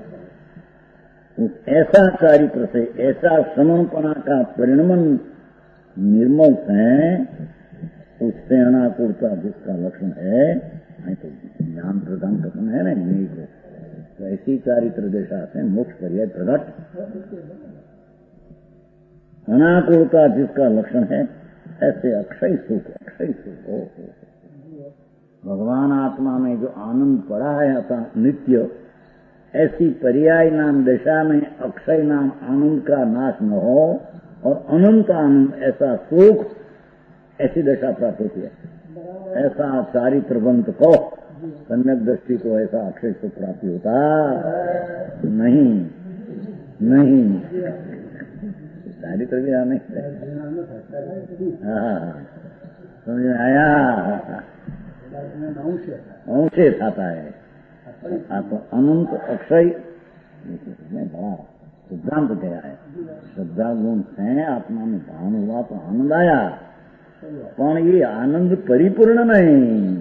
ऐसा चारित्र से, ऐसा श्रमणपना का परिणमन निर्मल है, उससे अनाकुलता जिसका लक्षण है, नहीं तो ज्ञान प्रदान कथन है ना, नहीं तो ऐसी चारित्र दशा से मोक्ष पर्याय प्रकट। अनाकुलता जिसका लक्षण है, ऐसे अक्षय सुख, अक्षय सुख हो। भगवान आत्मा में जो आनंद पड़ा है अतः नित्य, ऐसी पर्याय नाम दशा में अक्षय नाम आनंद का नाश न हो और अनंत आनंद ऐसा सुख, ऐसी दशा प्राप्त होती है। ऐसा चारित्रवंत को, सम्यक दृष्टि को ऐसा अक्षय सुख प्राप्ति होता नहीं। चारित्र भी आने समझ में आया, अंशे खाता है। आप अनंत अक्षय बड़ा सिद्धांत गया है। श्रद्धा गुण है, आत्मा में भान हुआ तो आनंद आया, पर ये आनंद परिपूर्ण नहीं।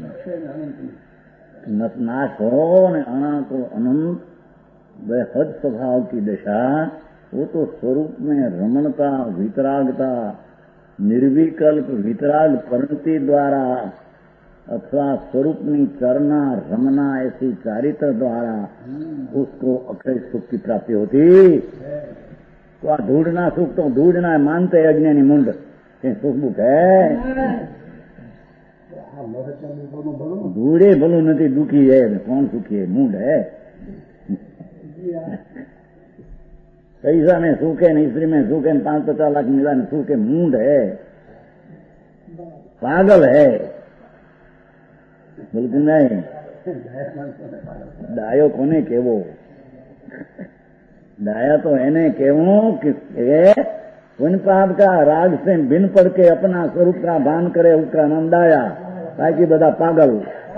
नाश हो ने अना को अनंत बेहद स्वभाव की दशा, वो तो स्वरूप में रमणता, वितरागता, निर्विकल्प वितराग परिणति द्वारा अथवा स्वरूपनी चरना रमना ऐसी चारित्र द्वारा उसको अक्षय सुख की प्राप्ति होती। तो आ ढूंढना सुख तो ढूंढना मानते अज्ञानी मुंड सुख बुख है। ढूंढे भलो नहीं दुखी है, कौन सुखी है? मूड है। पैसा में सुख है, स्त्री में सुख है, 5-50 लाख मिला में सुख है, मूड है, पागल है। बिल्कुल नहीं। डायो कोने केवो? डाया तो एने केवो कि पुण्य पाप का राग से बिन पड़ के अपना स्वरूप का भान करे, उसका आनंद आया। बाकी बदा पागल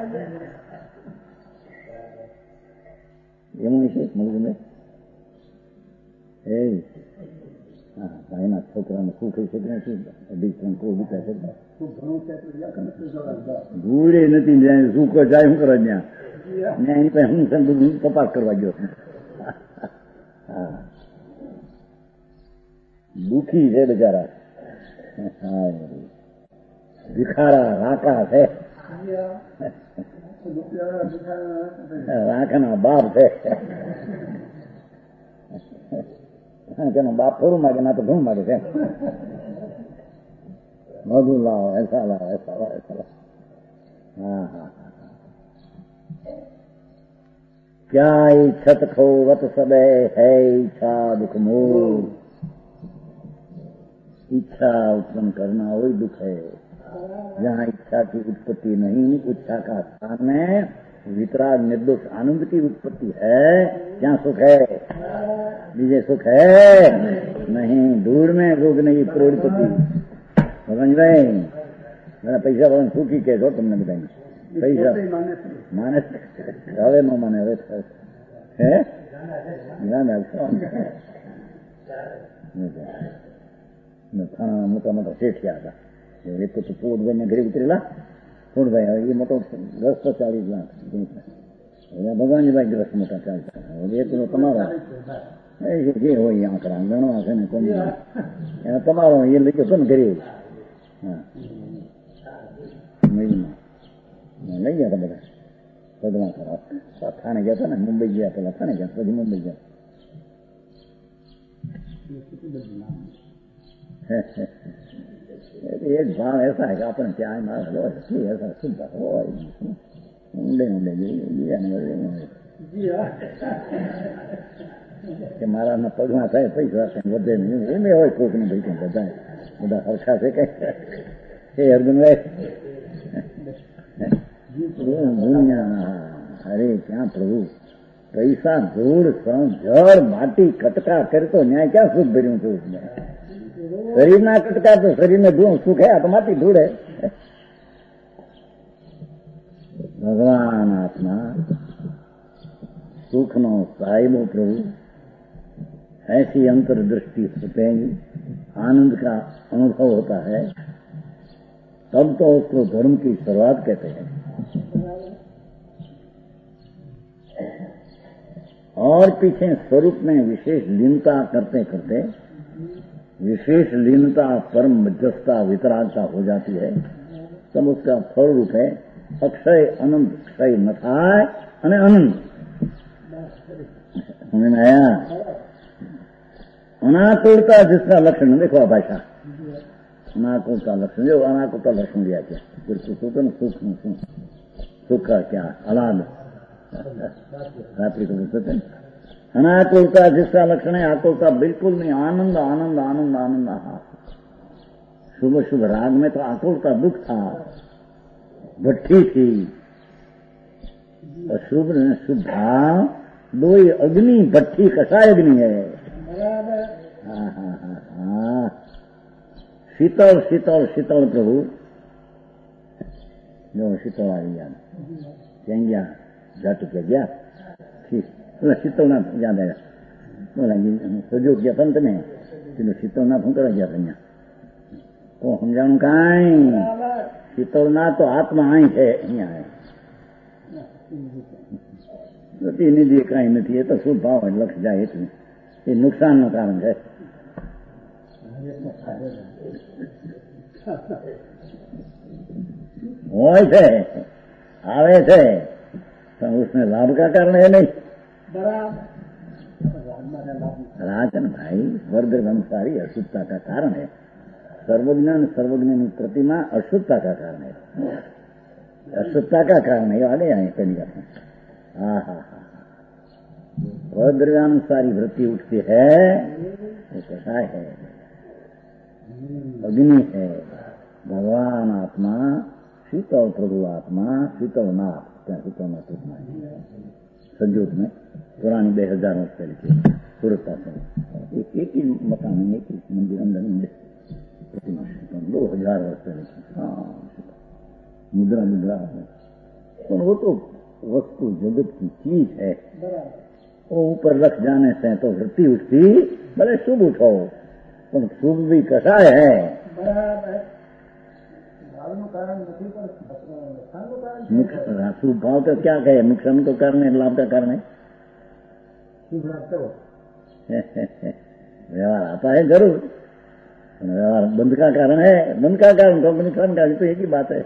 ભાઈના છોકરાને સુખ છે કે નથી? અધિકરણ કોઈ વિચાર કરતા ભૂડે નથી, સુખ જાય શું કરે ત્યાં? એની પાસે હું તપાસ કરવા ગયો. દુઃખી છે બિચારા, ભિખારા રાકા છે, રાખાના બાપ છે. તેનો બાપ થોડું માગે, ના તો ઘણું માગે છે. મધુ લાવો, ऐसा लाओ, ऐसा लाओ, ऐसा लाओ. हाँ. क्या इच्छत खो वत सबे है इच्छा दुख मोह. इच्छा उत्पन्न करना वही दुख है. जहाँ इच्छा की उत्पत्ति नहीं, इच्छा का स्थान में वितराग निर्दोष आनंद की उत्पत्ति है, क्या सुख है? बीजे सुख है नहीं. दूर में सुख नहीं, करोड़पति समझ गए. मेरा पैसा वाला सुखी कह दो, तुमने बताएंगे पैसा माने હવે નો માને, હવે હે ના થાણા મોટા મોટા શેઠિયા હતા. એક તો પોટભાઈ ને ઘરે ઉતરેલા. પોટભાઈ હવે એ મોટો ગ્રસ્ત 40 લાખ, ભગવાનજીભાઈ ગ્રસ્ત મોટા 40 લાખ. એક તમારો જે હોય આંકડા ગણવા છે ને કોણ તમારો એ લઈ ગયો ને ઘરે. હા લઈ ગયા હતા બધા પગલા ખરાબ. થાણે ગયા હતા ને, મુંબઈ ગયા, પેલા થાણે ગયા, પછી મુંબઈ ગયા. एक भाव ऐसा है कि अपन क्या ऐसा सुनता हो કે મારા પગમાં થાય પૈસા વધે નહીં, એમ હોય કોક ને ભાઈ બધા સરખા છે કઈ. એ અર્જુનભાઈ દુનિયા, અરે ક્યાં પ્રભુ પૈસા ધૂળ જળ માટી કટકા કરતો ન્યાય ક્યાં સુખ ભર્યું છું? શરીર ના કટકા તો શરીર ને સુખ હે, આ તો માટી ધૂળ હે. ભગવાન આત્મા सुख नो साहिब प्रभु, ऐसी अंतर्दृष्टि होते आनंद का अनुभव होता है, तब तो उसको धर्म की शुरुआत कहते हैं. और पीछे स्वरूप में विशेष लीनता करते करते विशेष लीनता परम मध्यस्थता वितरागता हो जाती है, तब उसका फल रूप है अक्षय अनंत. क्षय न थाय અને अनंत. समझ में आया? अनाकुलता जिसका लक्षण, देखो भाषा अनाकुल का लक्षण, जो अनाकुल का लक्षण दिया क्या? सुख का क्या अलाद रात्रि को बोलते अनाकुलता जिसका लक्षण है, आकुलता बिल्कुल नहीं। आनंद आनंद आनंद आनंद। शुभ शुभ राग में तो आकुलता दुख था, भट्टी थी। और शुभ शुभ भाव दो ही अग्नि, भट्टी कसाय अग्नि है। हाँ हाँ हाँ हाँ। शीतल शीतल शीतल प्रभु जो शीतल आ गया क्या झट के गया ठीक शीतल ना याद आएगा बोला सजो गया पंत ने कि शीतल ना कर गया था तो समझाणु कई शीतल ना तो आत्मा आई है अँ है निधि कई नहीं तो शुभ भाव लक्ष्य जाए ये नुकसान નું કારણ है। હોય છે આવે છે પણ उसमें लाभ का कारण है नहीं। राजन भाई वर्ग अनुसारी अशुद्धता का कारण है। सर्वज्ञान सर्वज्ञ की प्रतिमा अशुद्धता का कारण है, अशुद्धता का कारण है। आगे आए पहली बात में हाँ हाँ हाँ वर्गानुसारी वृत्ति उठती है वो कसाय है, अग्नि है। भगवान आत्मा शीतल प्रभु आत्मा शीतलनाथ क्या शीतलनाथ संजोत में पुरानी 2000 वर्ष पहले की सूरत एक ही मकान में एक ही मंदिर अंदर प्रतिमा 2000 वर्ष पहले की। हाँ मुद्रा मुद्रा है तो वो तो वस्तु जगत की चीज है। वो ऊपर रख जाने से तो वृत्ति उठती भले शुभ उठो तो शुभ भी कसाय है। शुभ भाव तो क्या कहे नुकसान को कारण है लाभ का कारण है। व्यवहार आता है जरूर व्यवहार बंद का कारण है, बंद का कारण तो नुकसान का तो एक ही बात है।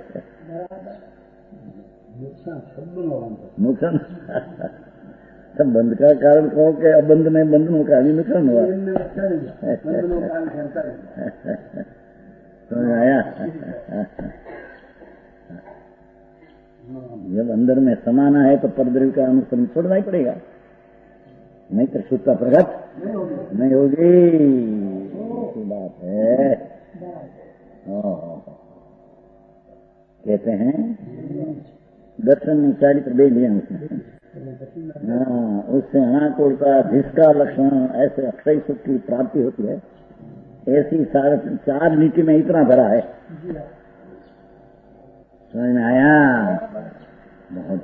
नुकसान सब बंद का कारण कहो कि अबंध में बंधनों का भी नुकसान हुआ समझ आया। जब अंदर में समाना है तो परद्रव्य का अनुसरण छोड़ना ही पड़ेगा, नहीं तो शुद्धता प्रकट नहीं होगी। बात है कहते हैं दर्शन में चारित्र दे दिया उसने। हाँ उससे अनाकुलता जिसका लक्षण ऐसे अक्षय सुख की प्राप्ति होती है ऐसी 4 नीति में इतना भरा है। समझ में आया बहुत।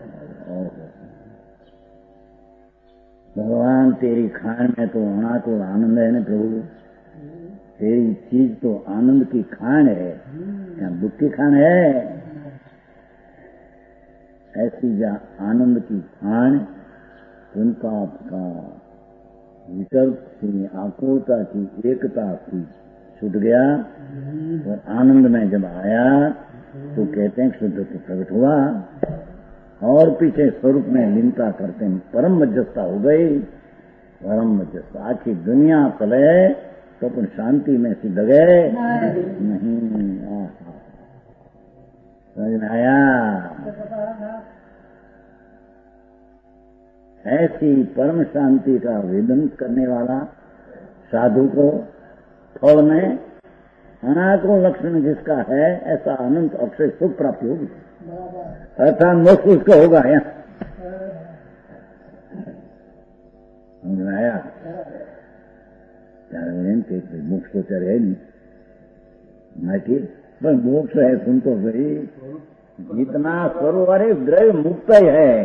भगवान तेरी खान में तो अनाकुल आनंद है न प्रभु, तेरी चीज तो आनंद की खान है, क्या दुख की खान है। ऐसी जहाँ आनंद की खान पुनपाप का विकल्प की आकुलता की एकता की छूट गया और आनंद में जब आया तो कहते हैं शुद्ध तो प्रकट हुआ और पीछे स्वरूप में लीनता करते हैं परम मध्यस्थता हो गई। परम मध्यस्थता आखिर दुनिया चले तो अपन शांति में सिद्ध गए नहीं। समझ में आया। ऐसी परम शांति का वेदन करने वाला साधु को फल में अनाकुल लक्षण जिसका है ऐसा अनंत अक्षय सुख प्राप्ति होगी, अर्थात मोक्ष उसको होगा। समझ में आया। मोक्ष तो चले है नहीं पर मोक्ष है सुन तो सही जितना सरोवर द्रव्य मुक्त है।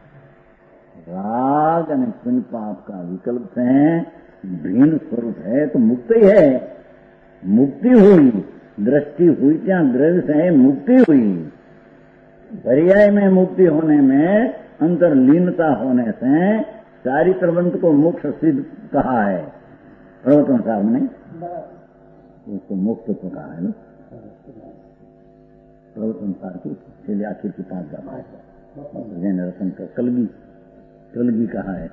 राग और पुण्य पाप का विकल्प है भिन्न स्वरूप है तो मुक्त ही है। मुक्ति हुई दृष्टि हुई क्या द्रव्य से मुक्ति हुई। पर्याय में मुक्ति होने में अंतर्लीनता होने से चारित्रवंत को मोक्ष सिद्ध कहा है प्रवचनकार ने, उसको मोक्ष तो कहा है ना प्रवचनकार की। चलिए आखिर की 5 दफा है जैन रतन का कलगी कहा है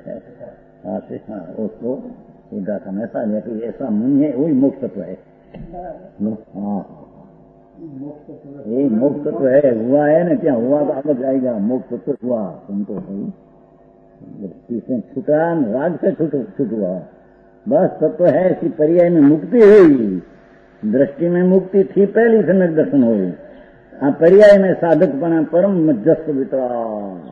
उसको गाथा में ऐसा लिया कि ऐसा नहीं है वही मोक्ष तत्व है। हाँ यही मोक्ष तत्व है हुआ है ना क्या हुआ तो आगे जाएगा मोक्ष तत्व हुआ तुमको सही दृष्टि से छुटा, राग से छुटुआ, बस तब तो है ऐसी पर्याय में मुक्ति हुई। दृष्टि में मुक्ति थी, पहली सम्यक दर्शन हुई। हाँ, पर्याय में साधकपना परम मध्यस्थ वितराग,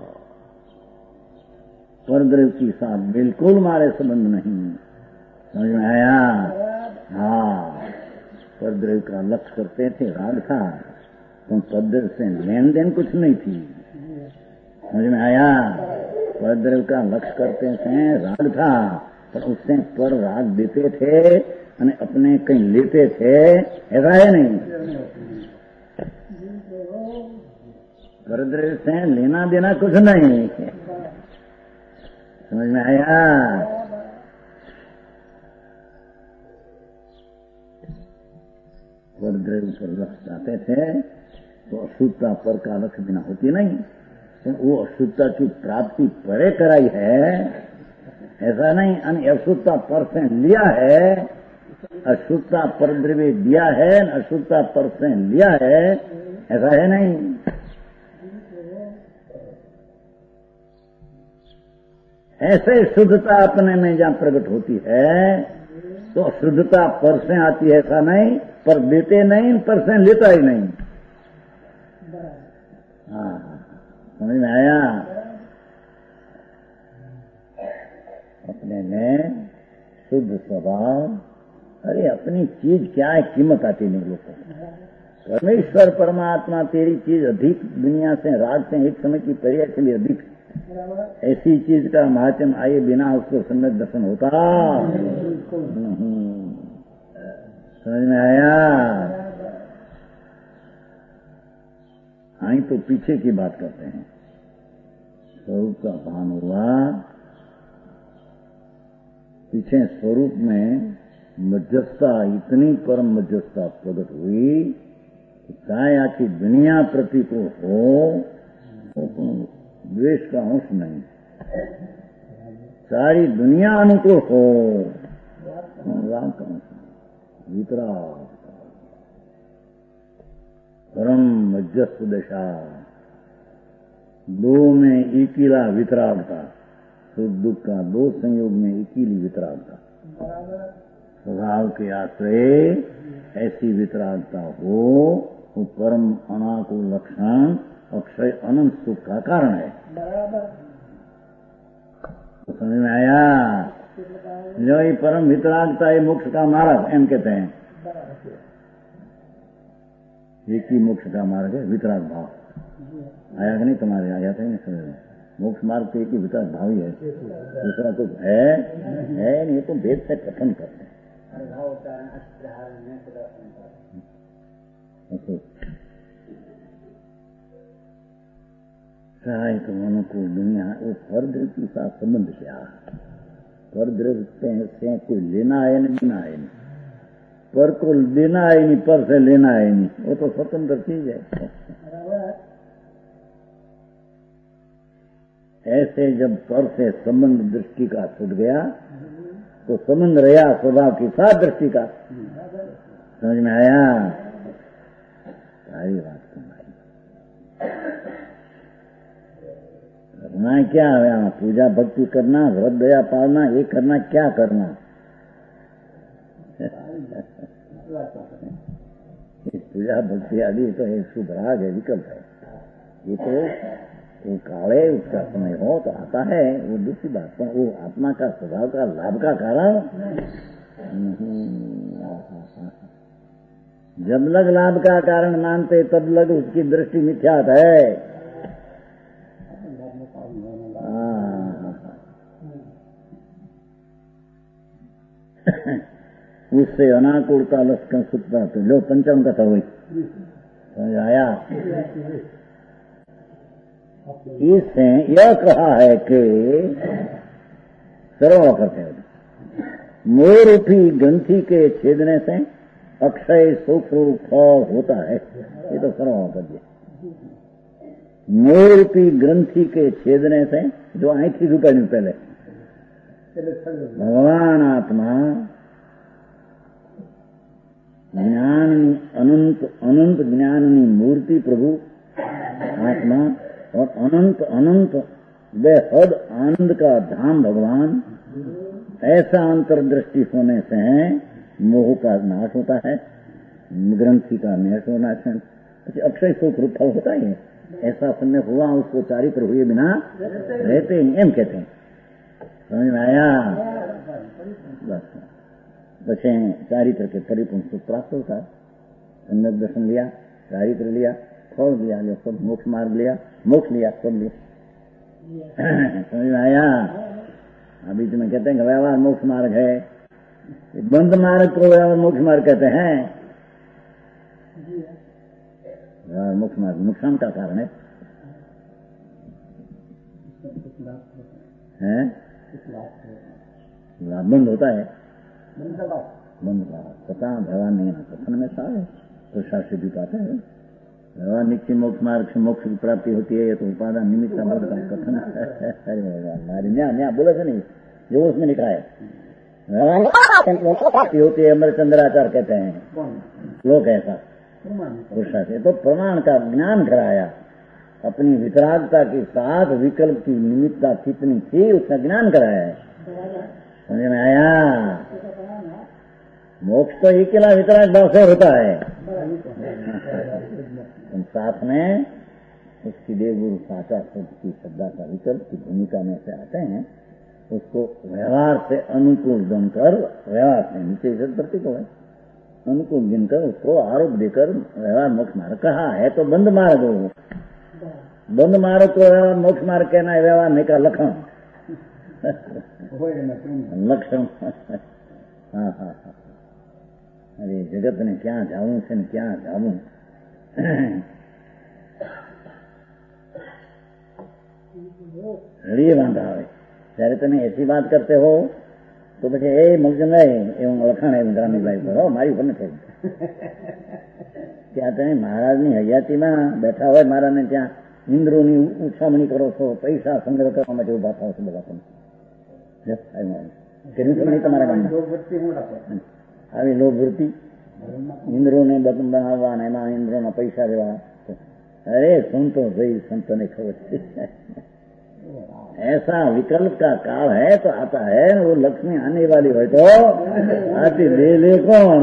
परद्रव की साथ बिल्कुल मारे संबंध नहीं। समझ में आया? हाँ, परद्रव का लक्ष्य करते थे, राग था, तो परद्रव से लेन देन कुछ नहीं थी। समझ में आया? परद्रव का लक्ष्य करते थे, राग था, पर उससे पर राग देते थे और अपने कहीं लेते थे, ऐसा है नहीं। परद्रव से लेना देना कुछ नहीं। समझ में आया? परद्रव पर लक्ष्य आते थे तो अशुद्धता पर का लक्ष्य बिना होती नहीं। तो वो अशुद्धता की प्राप्ति परे कराई है, ऐसा नहीं। अन्य अशुद्धता पर से लिया है, अशुद्धता परद्रव्य दिया है, अशुद्धता पर से लिया है, ऐसा है नहीं। ऐसे शुद्धता अपने में जहाँ प्रकट होती है तो शुद्धता पर से आती है, ऐसा नहीं। पर देते नहीं, पर से लेता ही नहीं। हाँ, समझ में आया? अपने में शुद्ध स्वभाव, अरे अपनी चीज क्या है, कीमत आती नहीं लोगों को। परमेश्वर परमात्मा तेरी चीज अधिक, दुनिया से राग से एक समय की पर्याय के लिए अधिक। ऐसी चीज का महात्म आए बिना उसको सम्यक दर्शन होता नहीं। समझ में आया? हाँ, तो पीछे की बात करते हैं। स्वरूप का भान हुआ, पीछे स्वरूप में मध्यस्थता, इतनी परम मध्यस्थता प्रकट हुई कि चाहे आखिर दुनिया प्रतिकूल हो, द्वेष का अंश नहीं। सारी दुनिया अनुकूल हो, राम का अंश नहीं। वितराग, परम मध्यस्थ दशा, दो में एकीला वितरागता, सुख दुख का दो संयोग में एकीली वितरागता। स्वभाव के आश्रय ऐसी वितरागता हो, वो परम अनाकुल लक्षण अक्षय अनंत सुख का कारण है। तो समझ में आया? जो ये परम वितरागता है मोक्ष का मार्ग, एम कहते हैं। एक ही मोक्ष का मार्ग है, वितराग भाव। आया कि नहीं तुम्हारे? आया था नहीं समझ में? मोक्ष मार्ग तो एक ही वितराग भाव ही है, दूसरा तो है नहीं। तो वेद से कथन करते हैं। चाहे तो अनुकूल दुनिया, वो परद्रव्य के साथ संबंध क्या? परद्रव्य से कोई लेना है नहीं, देना है नहीं। पर को देना है नहीं, पर से लेना है नहीं, वो तो स्वतंत्र चीज है। ऐसे जब पर से संबंध दृष्टि का छूट गया तो संबंध रहा स्वभाव के साथ दृष्टि का। समझ में आया? सारी बात करना क्या है? पूजा भक्ति करना, व्रत दया पालना, ये करना, क्या करना? पूजा भक्ति आदि तो एक शुभ राग है, विकल्प है। ये तो वो काले उसका समय हो तो आता है, वो दूसरी बात। तो वो आत्मा का स्वभाव का लाभ का कारण जब लग लाभ का कारण मानते तब लग उसकी दृष्टि मिथ्यात है। उससे अनाकूलता लक्षण सुखता तो लो पंचम कथा हुई। समझ आया? इससे यह कहा है कि सर्व करते हैं, मोर उठी ग्रंथि के छेदने से अक्षय सुख रूप होता है। ये तो सर्व कर दिया। मोर की ग्रंथि के छेदने से, जो आई थी रुपये पहले, भगवान आत्मा ज्ञाननी अनंत अनंत ज्ञाननी मूर्ति प्रभु आत्मा और अनंत अनंत बेहद आनंद का धाम भगवान, ऐसा अंतर्दृष्टि होने से मोह का नाश होता है, ग्रंथि का नाश होना है, अक्षय सुख रूप फल होता ही है। ऐसा समय हुआ उसको चारित्र हुए बिना रहते नहीं, एम कहते हैं। समझ में आया? बस बचे चारित्र के परिपूर्ण सुख प्राप्त होता है। सम्यक दर्शन लिया, चारित्र लिया, फल लिया, सब मोक्ष मार्ग लिया, मोक्ष लिया, सब लिया। समझ में आया? अभी तो मैं कहते हैं व्यवहार मोक्ष मार्ग है, बंद मार्ग को व्यवहार मोक्ष मार्ग कहते हैं। व्यवहार मोक्ष मार्ग नुकसान का कारण है, लाभ बंद होता है, बंद पता व्यवहार नहीं ना कथन में सारे तो शास्त्र भी पाता है। व्यवहार नित्य मोक्ष मार्ग से मोक्ष की प्राप्ति होती है, तो उपादान निमित्त कथन। अरे हमारी न्या बोले से नहीं, जो उसमें लिखा है प्राप्ति होती है, अमरचंद्राचार्य कहते हैं लोग ऐसा पुरुषा से। तो प्रमाण का ज्ञान कराया, अपनी वितरागता के साथ विकल्प की निमित्ता कितनी थी उसका ज्ञान कराया है। समझ में आया? मोक्ष तो अकेला वितराग भाव से होता है, साथ में उसकी देव गुरु साचा शब्द की श्रद्धा का विकल्प की भूमिका में से आते हैं, उसको व्यवहार से अनुकूल बनकर, व्यवहार से नीचे इज्जत प्रतीक है, अनुकूल गिनकर उसको आरोप देकर व्यवहार मोक्ष मार्ग कहा है। तो बंद मार्ग हो, बंद मार्ग को व्यवहार मोक्ष मार्ग कहना है, व्यवहार नहीं का लक्षण लक्षण। हाँ हाँ हाँ, अरे जगत ने क्या जाऊं से क्या जाऊं। रीढ़ बांधा है ત્યારે તમે ऐसी बात करते हो तो પછી એ મગજમાં એવું લખાણ આવ્યું ગ્રામીણ ભાઈ પર, મારી ઉપર નથી ત્યાં તમે મહારાજની હયાતીમાં બેઠા હોય, મહારાજને ત્યાં ઇન્દ્રોની ઉછામણી કરો છો, પૈસા સંગ્રહ કરવા માટે ઉભા થાવ છો બધા તમે નહીં તમારા ગામમાં આવી લોભ વૃત્તિ, ઇન્દ્રોને બનાવવા ને એમાં ઇન્દ્રોના પૈસા લેવા। अरे सुन तो सही, संत ने खबर ऐसा विकल्प का काल है तो आता है, वो लक्ष्मी आने वाली हो तो आती ले कौन।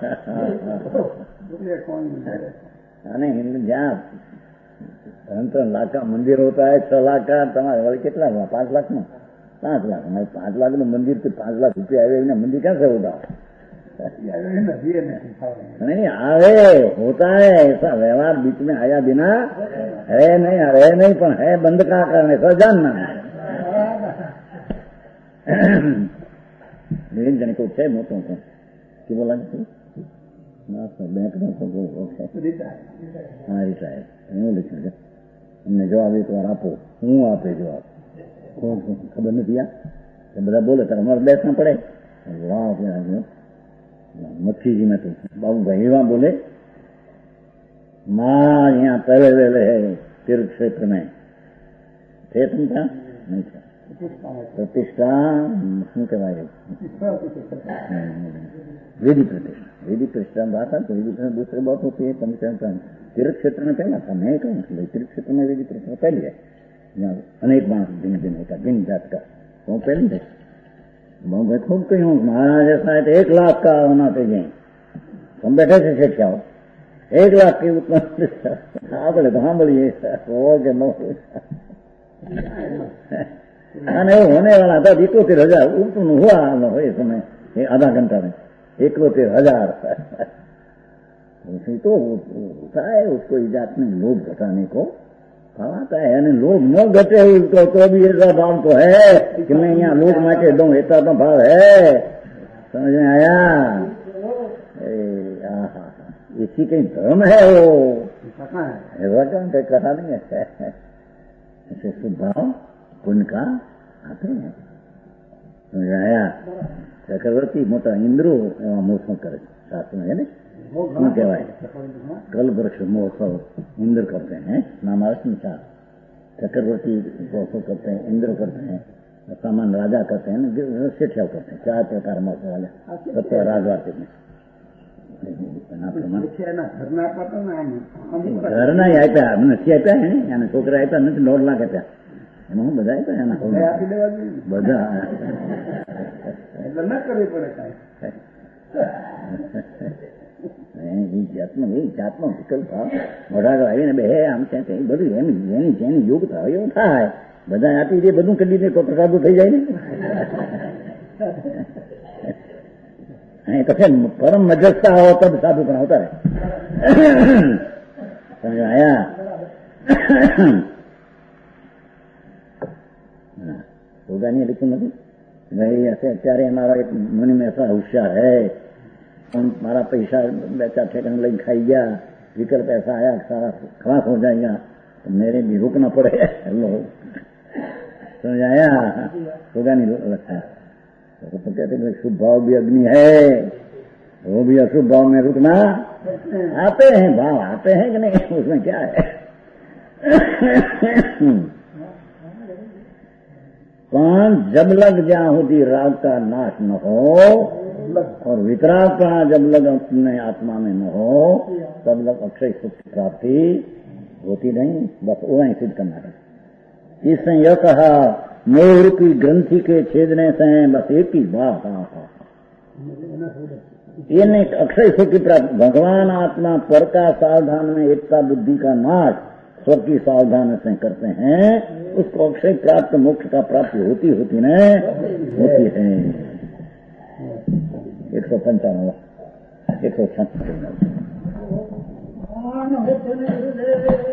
जहाँ 3 लाख का मंदिर होता है, 6 लाख का तुम्हारे वाले कितना हुआ, 5 लाख में 5 लाख, 5 लाख में मंदिर के 5 लाख रुपये आए, मंदिर कैसे होगा? नहीं आवे, होता है ऐसा व्यवहार बीच में आया बिना है नहीं पर है बंद का कारण है, सर जानना है। लेकिन जन को छह मोटों को कि बोला बैंक में हाँ रिटायर એવું લખ્યું છે, અમને જવાબ એક વાર આપો, હું આપે જવાબ ખબર નથી આ બધા બોલે ત્યારે અમારે બેસના પડે। વાહ मच्छी जी में तो बाबू भाई वहां बोले, माँ यहाँ पहले वेले है तीर्थ क्षेत्र में थे, तुम था नहीं था, प्रतिष्ठा શું કહેવાય, वेदी प्रतिष्ठा, वेदी प्रतिष्ठा बात है। तो वेदी प्रतिष्ठा दूसरे बात होती है, तीर्थ क्षेत्र में पहला था, मैं कहूँ तीर्थ क्षेत्र में वेदी प्रतिष्ठा पहली है। यहाँ अनेक मानस भिन्न भिन्न होता, भिन्न जात का, वो पहली है। मैं खूब कही हूँ महाराज ऐसा है तो 1 लाख का होना चाहिए, हम बैठे से सेठ क्या हो 1 लाख की उतना आप बोले तो हाँ बोलिए हो के नो होने वाला था 71,000 उतना हुआ न हो इस समय आधा घंटा में 71,000 तो होता है। उसको इजात में लोभ घटाने को आता है, यानी लोग न घटे उसको तो भी ऐसा भाव तो है कि मैं यहाँ लोग माटे दू, ऐसा तो भाव है। समझ में आया? इसी कहीं धर्म है वो, ऐसा कहा नहीं है। ऐसे शुभ भाव पुण्य का आते हैं। समझ में आया? चक्रवर्ती मोटा इंद्रो एवं महोत्सव करे शास्त्र में है ना, શું કહેવાય કલ્પવૃક્ષ મહોત્સવ इंद्र करते हैं, नामार्थ चक्रवर्ती महोत्सव करते हैं, इंद्र करते हैं, सामान्य राजा करते हैं, शिक्षा करते हैं, 4 प्रकार महोत्सव वाले सत्य राजवाटिक में ઘરના આપ્યા નથી આપ્યા, એને છોકરા આપ્યા નથી 1.5 લાખ આપ્યા, એમાં બધા તો એના આપી દેવા જોઈએ, બધા એટલે ન કરવી પડે કાંઈ. જાતનો વિકલ્પ મોઢા આવીને બે આમ ત્યાં બધું એની જેની યોગ થાય એવું થાય. બધા આપી દે, બધું કરી દે તો પ્રસાદો થઈ જાય ને. તો પરમ મજસ્તા હો તબ સાધુ પણ હોતા રહે. સમજાયા? होगा नहीं लेकिन नहीं भाई ऐसे अत्यारे हमारा एक मुनि में ऐसा होशियार है, हमारा पैसा बेचा ठेकन लग खाई गया, विकल्प ऐसा आया सारा खलास हो जाएगा तो मेरे भी रुकना पड़े। समझाया? होगा नहीं लगता तो कहते शुभ भाव भी अग्नि है, वो भी अशुभ भाव में रुकना आते हैं, भाव आते हैं कि नहीं, उसमें क्या है। पण जब लग जाहुदी राग का नाश न हो और वितरागपना जब लग अपने आत्मा में न हो तब लग अक्षय सुख की प्राप्ति होती नहीं। बस वही सिद्ध करना है। इसने यह कहा मोर की ग्रंथि के छेदने से बस एक ही बात ये नहीं अक्षय सुख की प्राप्ति। भगवान आत्मा पर का सावधान में एकता बुद्धि का नाश स्व की सावधान से करते हैं, उसको अक्षय प्राप्त मोक्ष का प्राप्ति होती होती न होती है। 155 156